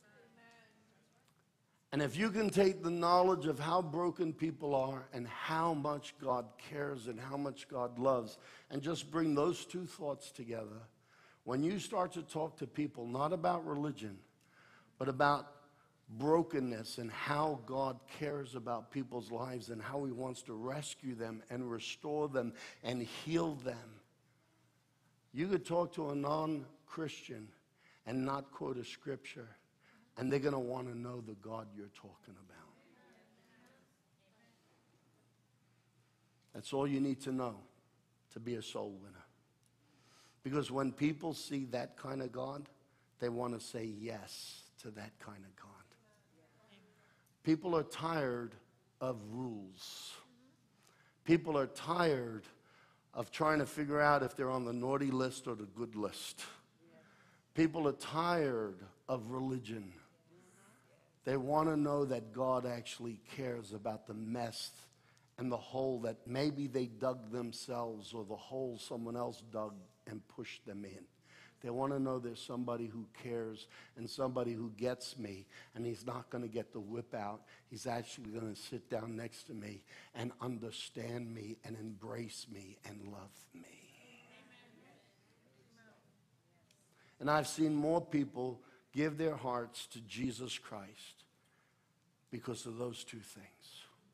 And if you can take the knowledge of how broken people are and how much God cares and how much God loves and just bring those two thoughts together, when you start to talk to people, not about religion, but about brokenness and how God cares about people's lives and how he wants to rescue them and restore them and heal them, you could talk to a non-Christian and not quote a scripture, and they're going to want to know the God you're talking about. That's all you need to know to be a soul winner. Because when people see that kind of God, they want to say yes to that kind of God. People are tired of rules. People are tired of trying to figure out if they're on the naughty list or the good list. People are tired of religion. They want to know that God actually cares about the mess and the hole that maybe they dug themselves or the hole someone else dug and pushed them in. They want to know there's somebody who cares and somebody who gets me, and he's not going to get the whip out. He's actually going to sit down next to me and understand me and embrace me and love me. And I've seen more people give their hearts to Jesus Christ because of those two things.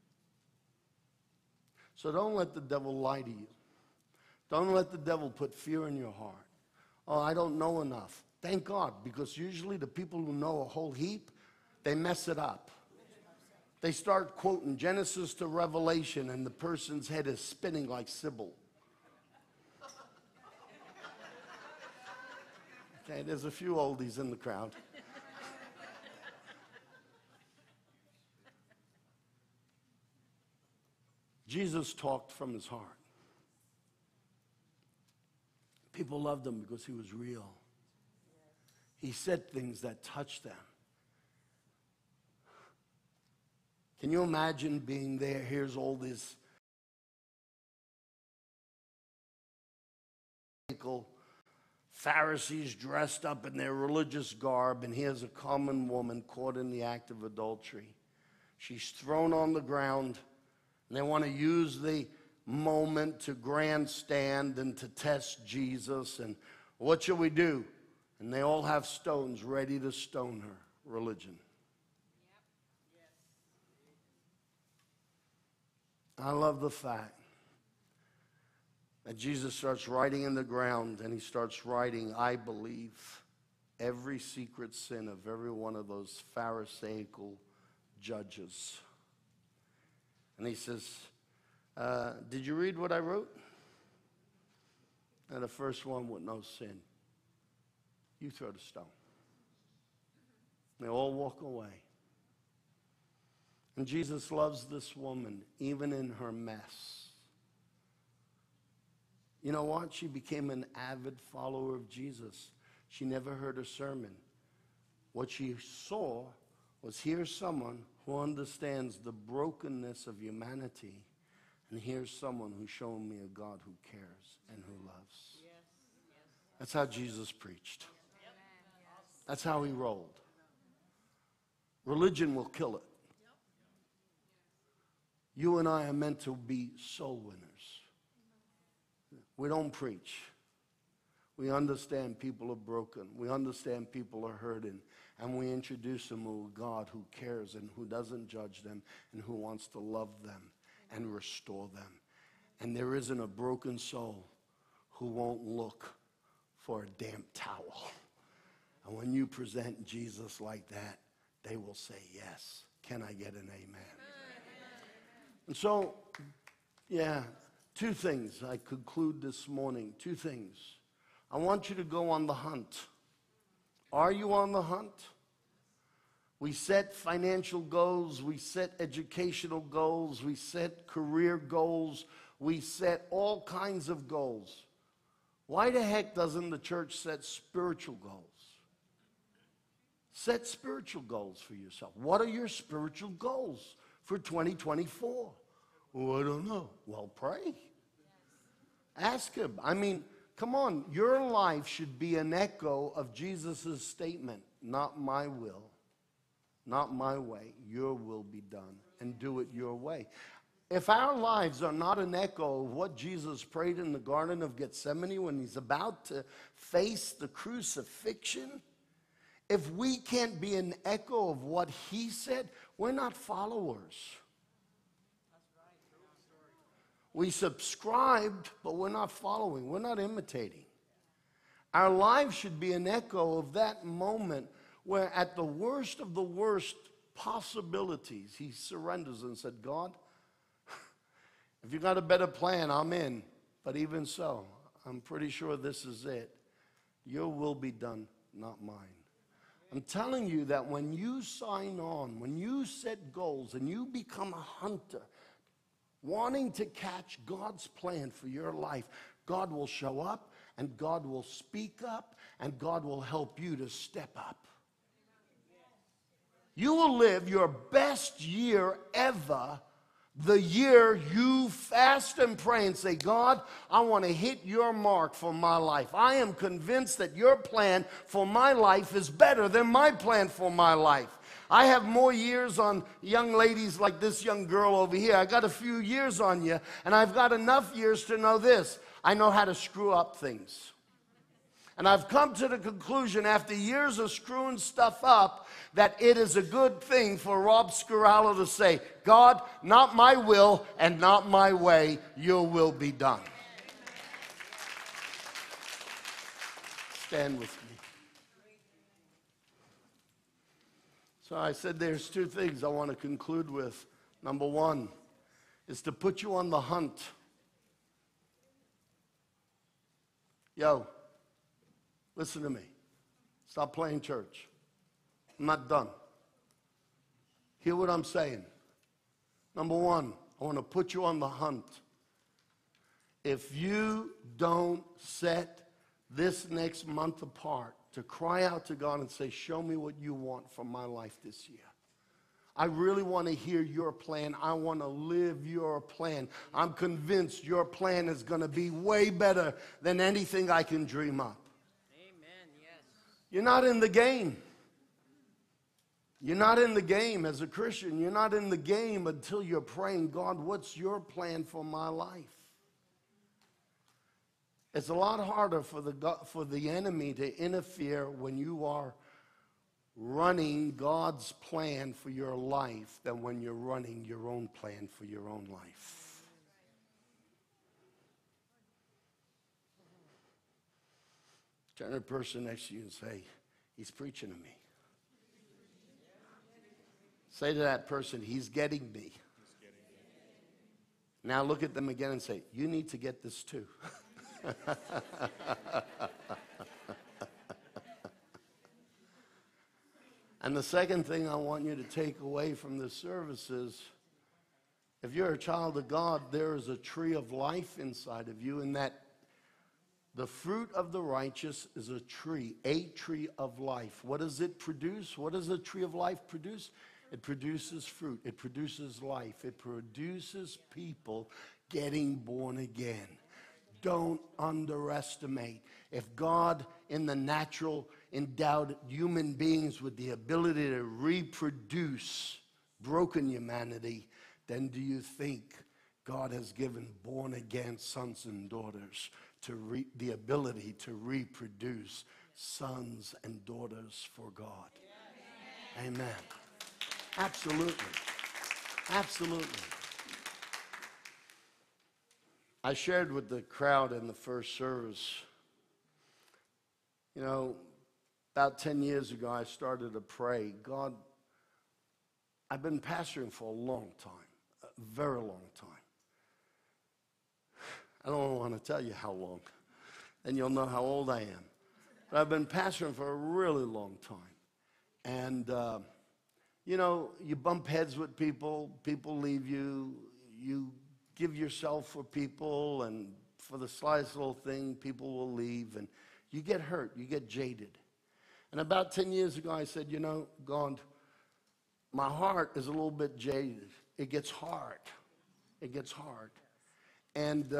So don't let the devil lie to you. Don't let the devil put fear in your heart. Oh, I don't know enough. Thank God, because usually the people who know a whole heap, they mess it up. They start quoting Genesis to Revelation, and the person's head is spinning like Sybil. Okay, there's a few oldies in the crowd. Jesus talked from his heart. People loved him because he was real. He said things that touched them. Can you imagine being there? Here's all this Pharisees dressed up in their religious garb, and here's a common woman caught in the act of adultery. She's thrown on the ground, and they want to use the moment to grandstand and to test Jesus. And what shall we do? And they all have stones ready to stone her. Religion. I love the fact that Jesus starts writing in the ground, and he starts writing, I believe, every secret sin of every one of those Pharisaical judges. And he says, did you read what I wrote? And the first one with no sin, you throw the stone. They all walk away. And Jesus loves this woman, even in her mess. You know what? She became an avid follower of Jesus. She never heard a sermon. What she saw was, here's someone who understands the brokenness of humanity, and here's someone who's shown me a God who cares and who loves. That's how Jesus preached. That's how he rolled. Religion will kill it. You and I are meant to be soul winners. We don't preach. We understand people are broken. We understand people are hurting. And we introduce them to a God who cares and who doesn't judge them and who wants to love them and restore them. And there isn't a broken soul who won't look for a damp towel. And when you present Jesus like that, they will say yes. Can I get an amen? And so, yeah, two things I conclude this morning. Two things. I want you to go on the hunt. Are you on the hunt? We set financial goals. We set educational goals. We set career goals. We set all kinds of goals. Why the heck doesn't the church set spiritual goals? Set spiritual goals for yourself. What are your spiritual goals for 2024? Oh, I don't know. Well, pray. Ask him. I mean, come on. Your life should be an echo of Jesus' statement, not my will, not my way. Your will be done, and do it your way. If our lives are not an echo of what Jesus prayed in the Garden of Gethsemane when he's about to face the crucifixion, if we can't be an echo of what he said, we're not followers. We subscribed, but we're not following. We're not imitating. Our lives should be an echo of that moment where at the worst of the worst possibilities, he surrenders and said, God, if you got a better plan, I'm in. But even so, I'm pretty sure this is it. Your will be done, not mine. I'm telling you that when you sign on, when you set goals and you become a hunter, wanting to catch God's plan for your life, God will show up and God will speak up and God will help you to step up. You will live your best year ever the year you fast and pray and say, God, I want to hit your mark for my life. I am convinced that your plan for my life is better than my plan for my life. I have more years on young ladies like this young girl over here. I got a few years on you, and I've got enough years to know this. I know how to screw up things. And I've come to the conclusion after years of screwing stuff up that it is a good thing for Rob Scarallo to say, God, not my will and not my way, your will be done. Stand with me. So I said there's two things I want to conclude with. Number one is to put you on the hunt. Yo, listen to me. Stop playing church. I'm not done. Hear what I'm saying. Number one, I want to put you on the hunt. If you don't set this next month apart to cry out to God and say, show me what you want for my life this year, I really want to hear your plan. I want to live your plan. I'm convinced your plan is going to be way better than anything I can dream up. Amen. Yes. You're not in the game. You're not in the game as a Christian. You're not in the game until you're praying, God, what's your plan for my life? It's a lot harder for the enemy to interfere when you are running God's plan for your life than when you're running your own plan for your own life. Turn to the person next to you and say, he's preaching to me. Say to that person, he's getting me. Now look at them again and say, you need to get this too. And the second thing I want you to take away from this service is, if you're a child of God, there is a tree of life inside of you, and that the fruit of the righteous is a tree of life. What does it produce? What does a tree of life produce? It produces fruit. It produces life. It produces people getting born again. Don't underestimate. If God in the natural endowed human beings with the ability to reproduce broken humanity, then do you think God has given born again sons and daughters to the ability to reproduce sons and daughters for God? Amen. Absolutely. Absolutely. I shared with the crowd in the first service, you know, about 10 years ago, I started to pray, God, I've been pastoring for a long time, a very long time. I don't want to tell you how long, and you'll know how old I am. But I've been pastoring for a really long time. And, you know, you bump heads with people, people leave you, you give yourself for people, and for the slightest little thing, people will leave, and you get hurt, you get jaded. And about 10 years ago, I said, you know, God, my heart is a little bit jaded. It gets hard. It gets hard. And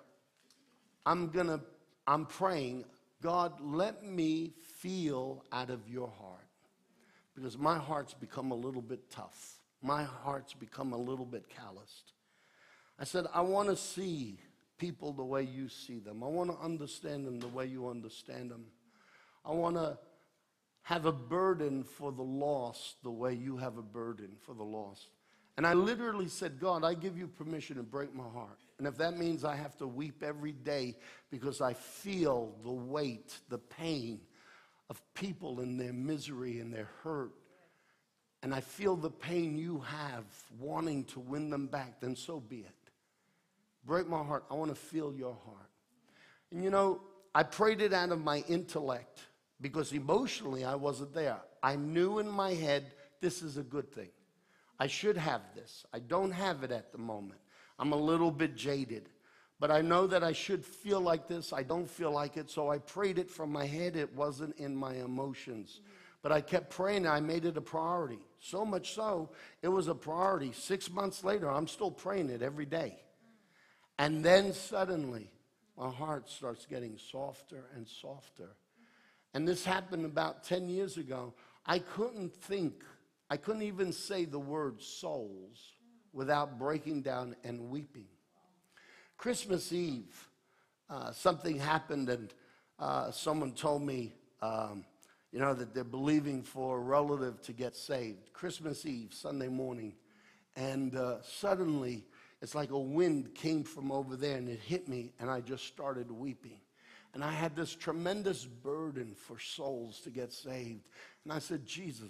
I'm praying, God, let me feel out of your heart. Because my heart's become a little bit tough. My heart's become a little bit calloused. I said, I want to see people the way you see them. I want to understand them the way you understand them. I want to have a burden for the lost the way you have a burden for the lost. And I literally said, God, I give you permission to break my heart. And if that means I have to weep every day because I feel the weight, the pain of people in their misery and their hurt, and I feel the pain you have wanting to win them back, then so be it. Break my heart. I want to feel your heart. And you know, I prayed it out of my intellect because emotionally I wasn't there. I knew in my head, this is a good thing. I should have this. I don't have it at the moment. I'm a little bit jaded. But I know that I should feel like this. I don't feel like it. So I prayed it from my head. It wasn't in my emotions. But I kept praying. I made it a priority. So much so, it was a priority. 6 months later, I'm still praying it every day. And then suddenly, my heart starts getting softer and softer. And this happened about 10 years ago. I couldn't even say the word souls without breaking down and weeping. Christmas Eve, something happened, and someone told me, you know, that they're believing for a relative to get saved. Christmas Eve, Sunday morning, and suddenly, it's like a wind came from over there, and it hit me, and I just started weeping. And I had this tremendous burden for souls to get saved. And I said, Jesus,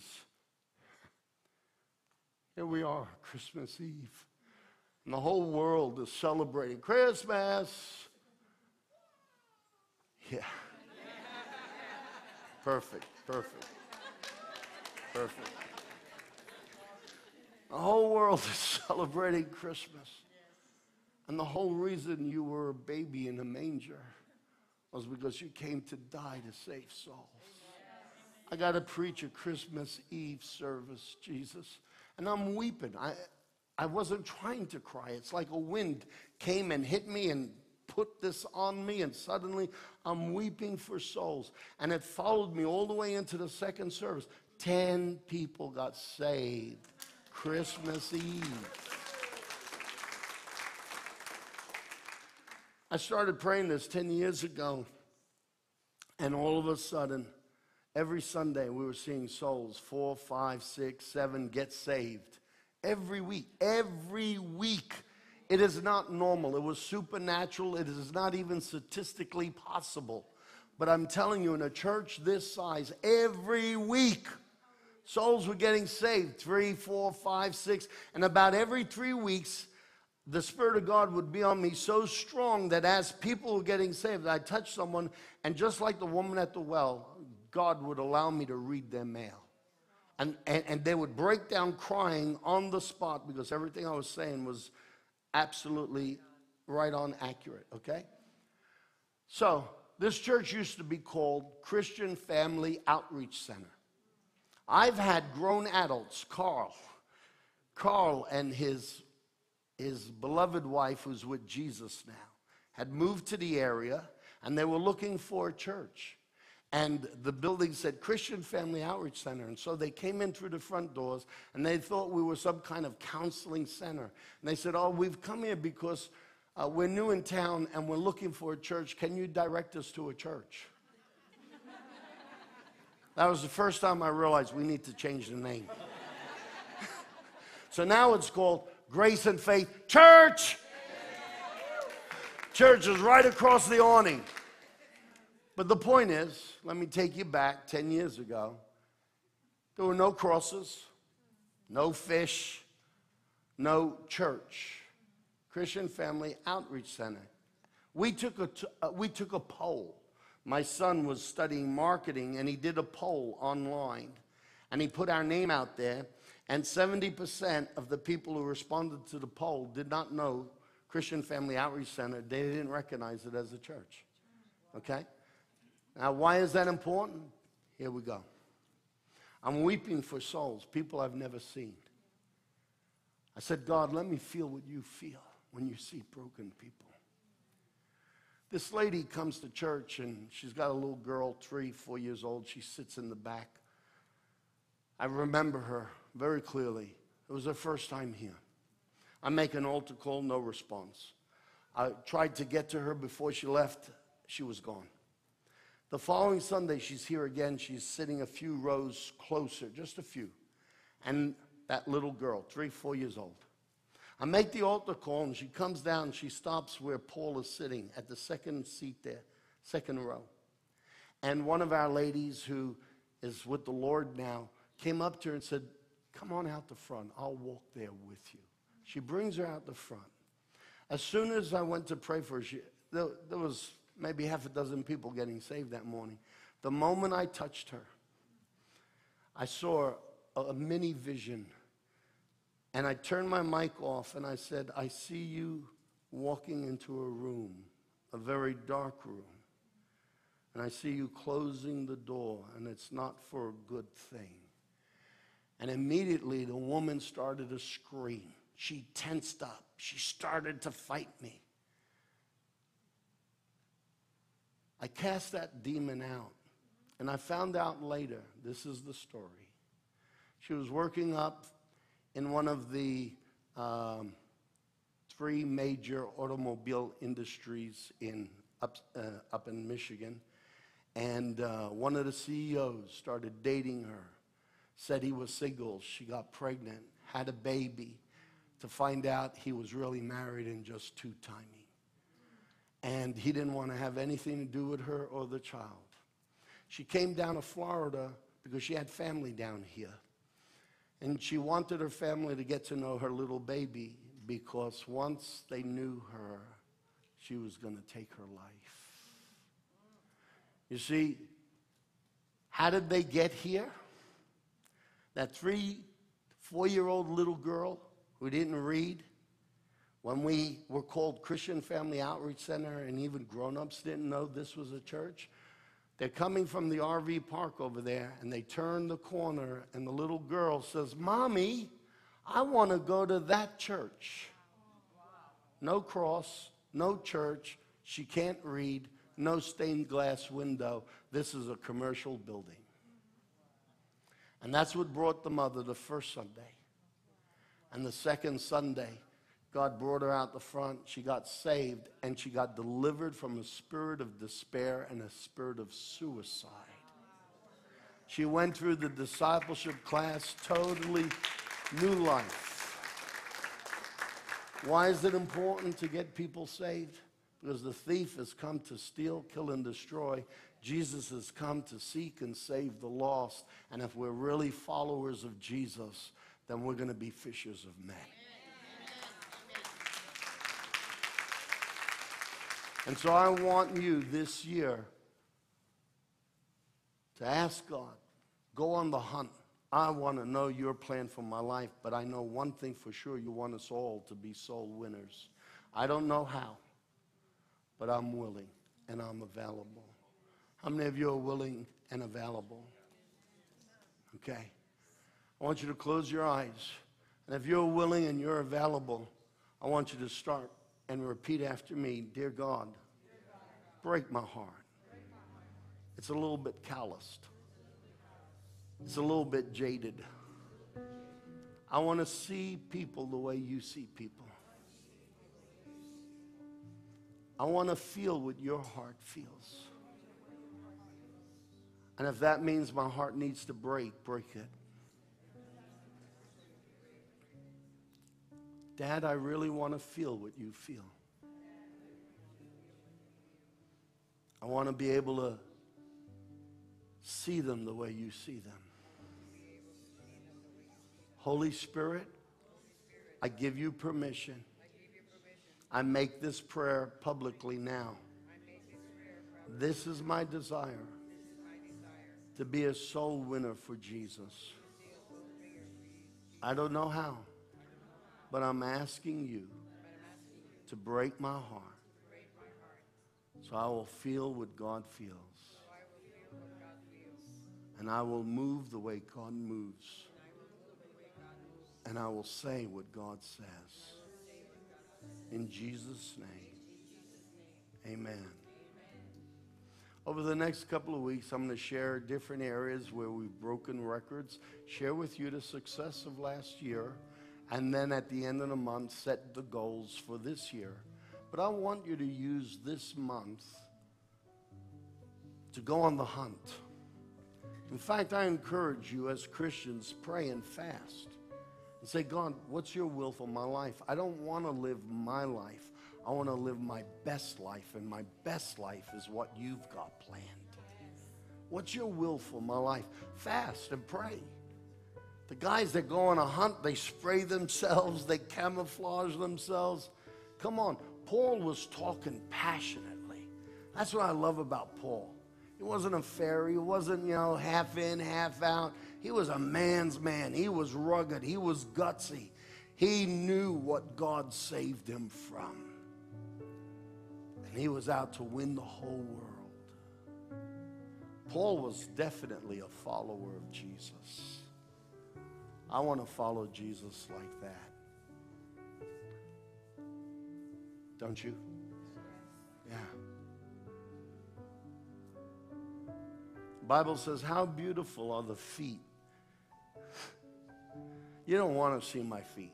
here we are, Christmas Eve. And the whole world is celebrating Christmas. Yeah. Perfect. The whole world is celebrating Christmas. And the whole reason you were a baby in a manger was because you came to die to save souls. I got to preach a Christmas Eve service, Jesus. And I'm weeping. I wasn't trying to cry. It's like a wind came and hit me and put this on me, and suddenly I'm weeping for souls. And it followed me all the way into the second service. 10 people got saved Christmas Eve. I started praying this 10 years ago, and all of a sudden, every Sunday we were seeing souls, 4, 5, 6, 7 get saved. Every week. It is not normal. It was supernatural. It is not even statistically possible. But I'm telling you, in a church this size, every week, souls were getting saved. 3, 4, 5, 6. And about every 3 weeks, the Spirit of God would be on me so strong that as people were getting saved, I'd touch someone, and just like the woman at the well, God would allow me to read their mail. And they would break down crying on the spot because everything I was saying was absolutely right on accurate, okay? So, this church used to be called Christian Family Outreach Center. I've had grown adults, Carl and his beloved wife, who's with Jesus now, had moved to the area, and they were looking for a church. And the building said Christian Family Outreach Center. And so they came in through the front doors, and they thought we were some kind of counseling center. And they said, oh, we've come here because we're new in town, and we're looking for a church. Can you direct us to a church? That was the first time I realized we need to change the name. So now it's called Grace and Faith Church. Church is right across the awning. But the point is, let me take you back 10 years ago. There were no crosses, no fish, no church. Christian Family Outreach Center. We took a poll. My son was studying marketing, and he did a poll online. And he put our name out there, and 70% of the people who responded to the poll did not know Christian Family Outreach Center. They didn't recognize it as a church. Okay? Now, why is that important? Here we go. I'm weeping for souls, people I've never seen. I said, God, let me feel what you feel when you see broken people. This lady comes to church, and she's got a little girl, 3, 4 years old. She sits in the back. I remember her very clearly. It was her first time here. I make an altar call, no response. I tried to get to her before she left. She was gone. The following Sunday, she's here again. She's sitting a few rows closer, just a few. And that little girl, 3, 4 years old. I make the altar call, and she comes down. She stops where Paul is sitting at the second seat there, second row. And one of our ladies who is with the Lord now came up to her and said, come on out the front. I'll walk there with you. She brings her out the front. As soon as I went to pray for her, there was maybe half a dozen people getting saved that morning. The moment I touched her, I saw a mini vision. And I turned my mic off, and I said, I see you walking into a room, a very dark room. And I see you closing the door, and it's not for a good thing. And immediately the woman started to scream. She tensed up. She started to fight me. I cast that demon out, and I found out later, this is the story. She was working up in one of the 3 major automobile industries up in Michigan, and one of the CEOs started dating her, said he was single. She got pregnant, had a baby, to find out he was really married and just two-timing. And he didn't want to have anything to do with her or the child. She came down to Florida because she had family down here. And she wanted her family to get to know her little baby, because once they knew her, she was going to take her life. You see, how did they get here? That 3, 4-year-old little girl who didn't read, when we were called Christian Family Outreach Center, and even grown-ups didn't know this was a church. They're coming from the RV park over there, and they turn the corner, and the little girl says, Mommy, I want to go to that church. No cross, no church. She can't read, no stained glass window. This is a commercial building. And that's what brought the mother the first Sunday. And the second Sunday, God brought her out the front. She got saved, and she got delivered from a spirit of despair and a spirit of suicide. She went through the discipleship class, totally new life. Why is it important to get people saved? Because the thief has come to steal, kill, and destroy. Jesus has come to seek and save the lost. And if we're really followers of Jesus, then we're going to be fishers of men. And so I want you this year to ask God, go on the hunt. I want to know your plan for my life, but I know one thing for sure, you want us all to be soul winners. I don't know how, but I'm willing and I'm available. How many of you are willing and available? Okay. I want you to close your eyes. And if you're willing and you're available, I want you to start and repeat after me. Dear God, break my heart. It's a little bit calloused. It's a little bit jaded. I want to see people the way you see people. I want to feel what your heart feels. And if that means my heart needs to break, break it. Dad, I really want to feel what you feel. I want to be able to see them the way you see them. Holy Spirit, I give you permission. I make this prayer publicly now. This is my desire, to be a soul winner for Jesus. I don't know how, but I'm asking you to break my heart so I will feel what God feels. And I will move the way God moves. And I will say what God says. In Jesus' name, amen. Over the next couple of weeks, I'm going to share different areas where we've broken records, share with you the success of last year, and then at the end of the month, set the goals for this year. But I want you to use this month to go on the hunt. In fact, I encourage you as Christians, pray and fast. And say, God, what's your will for my life? I don't want to live my life. I want to live my best life, and my best life is what you've got planned. What's your will for my life? Fast and pray. The guys that go on a hunt, they spray themselves, they camouflage themselves. Come on, Paul was talking passionately. That's what I love about Paul. He wasn't a fairy. He wasn't, half in, half out. He was a man's man. He was rugged. He was gutsy. He knew what God saved him from. And he was out to win the whole world. Paul was definitely a follower of Jesus. I want to follow Jesus like that. Don't you? Yeah. The Bible says, how beautiful are the feet. You don't want to see my feet.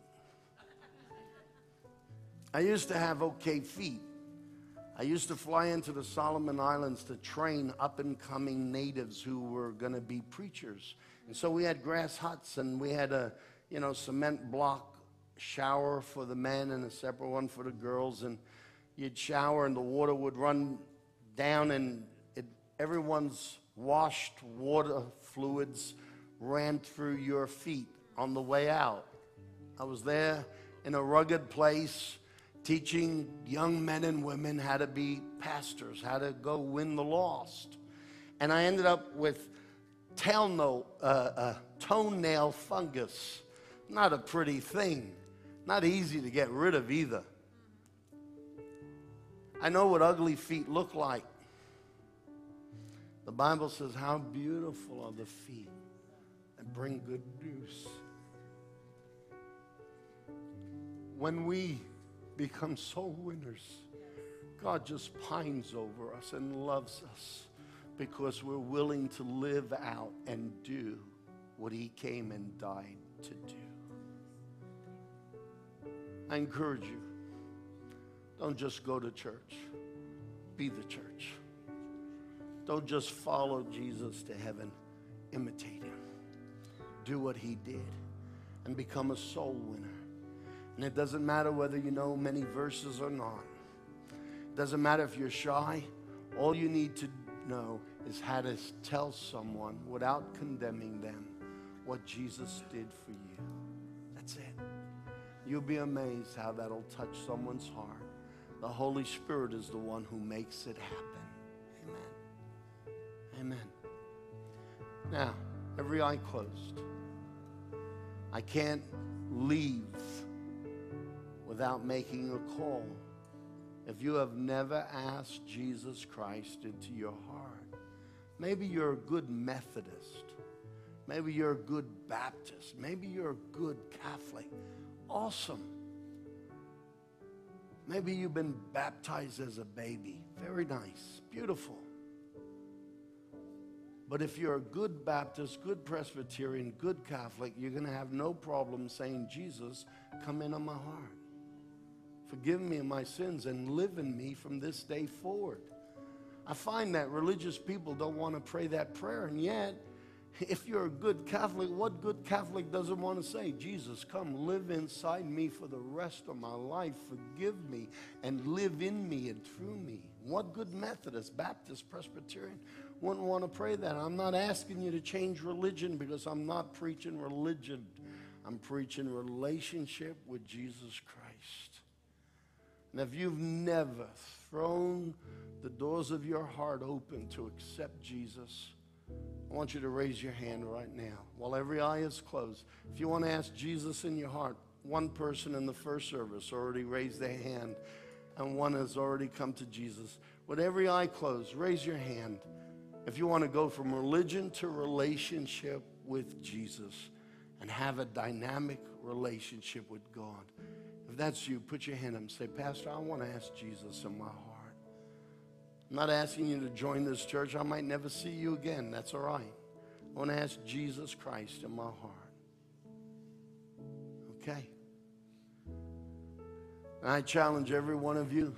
I used to have okay feet. I used to fly into the Solomon Islands to train up-and-coming natives who were going to be preachers. And so we had grass huts, and we had a, cement block shower for the men and a separate one for the girls. And you'd shower, and the water would run down, and everyone's washed water fluids ran through your feet on the way out. I was there in a rugged place teaching young men and women how to be pastors, how to go win the lost. And I ended up with toenail fungus. Not a pretty thing. Not easy to get rid of either. I know what ugly feet look like. The Bible says, how beautiful are the feet that bring good news. when we become soul winners, God just pines over us and loves us because we're willing to live out and do what he came and died to do. I encourage you, don't just go to church. Be the church. Don't just follow Jesus to heaven. Imitate him. Do what he did and become a soul winner. And it doesn't matter whether you know many verses or not. It doesn't matter if you're shy. All you need to know is how to tell someone without condemning them what Jesus did for you. That's it. You'll be amazed how that'll touch someone's heart. The Holy Spirit is the one who makes it happen. Amen. Amen. Now, every eye closed. I can't leave without making a call. If you have never asked Jesus Christ into your heart, maybe you're a good Methodist. Maybe you're a good Baptist. Maybe you're a good Catholic. Awesome. Maybe you've been baptized as a baby. Very nice. Beautiful. But if you're a good Baptist, good Presbyterian, good Catholic, you're going to have no problem saying, Jesus, come into my heart. Forgive me of my sins and live in me from this day forward. I find that religious people don't want to pray that prayer, and yet, if you're a good Catholic, what good Catholic doesn't want to say, Jesus, come live inside me for the rest of my life. Forgive me and live in me and through me. What good Methodist, Baptist, Presbyterian wouldn't want to pray that? I'm not asking you to change religion because I'm not preaching religion. I'm preaching relationship with Jesus Christ. And if you've never thrown the doors of your heart open to accept Jesus, I want you to raise your hand right now while every eye is closed. If you want to ask Jesus in your heart, one person in the first service already raised their hand, and one has already come to Jesus. With every eye closed, raise your hand. If you want to go from religion to relationship with Jesus and have a dynamic relationship with God, if that's you, put your hand up and say, Pastor, I want to ask Jesus in my heart. I'm not asking you to join this church. I might never see you again. That's all right. I want to ask Jesus Christ in my heart. Okay? And I challenge every one of you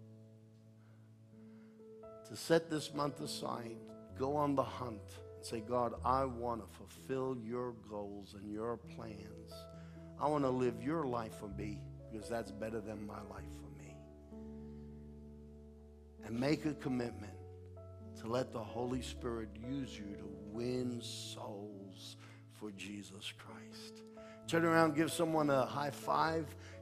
to set this month aside, go on the hunt, and say, God, I want to fulfill your goals and your plans. I want to live your life for me because that's better than my life for me. And make a commitment to let the Holy Spirit use you to win souls for Jesus Christ. Turn around, give someone a high five.